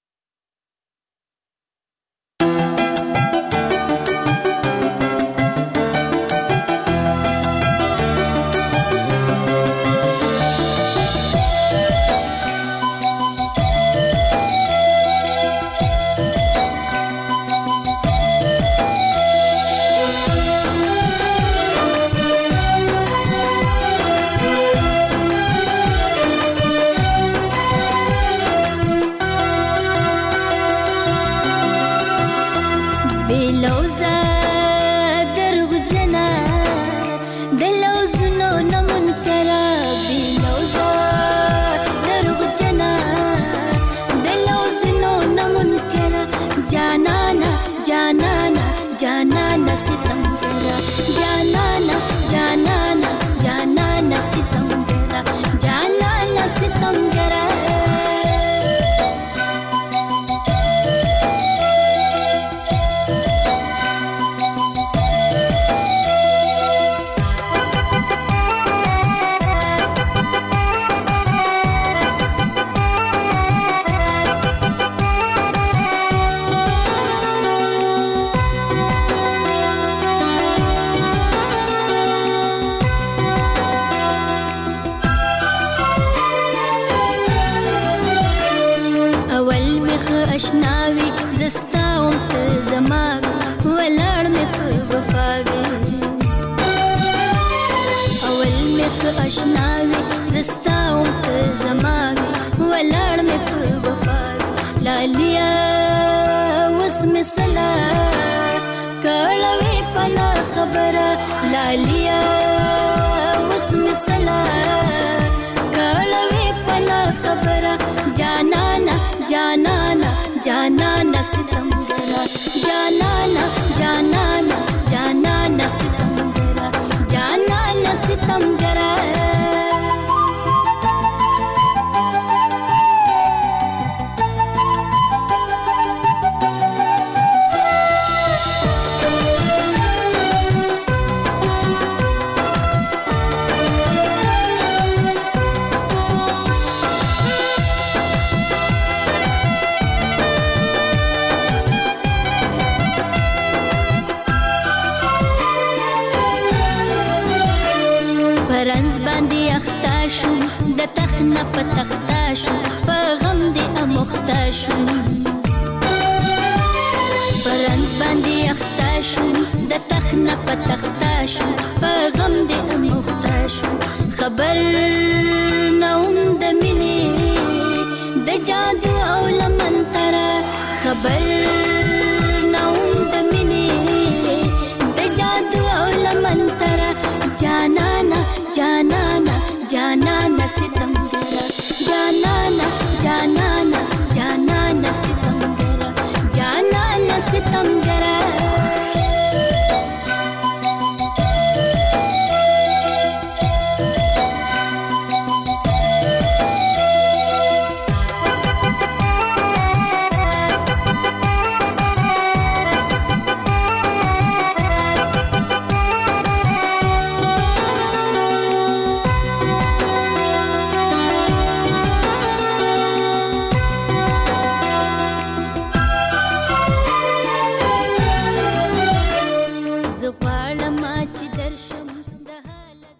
خبر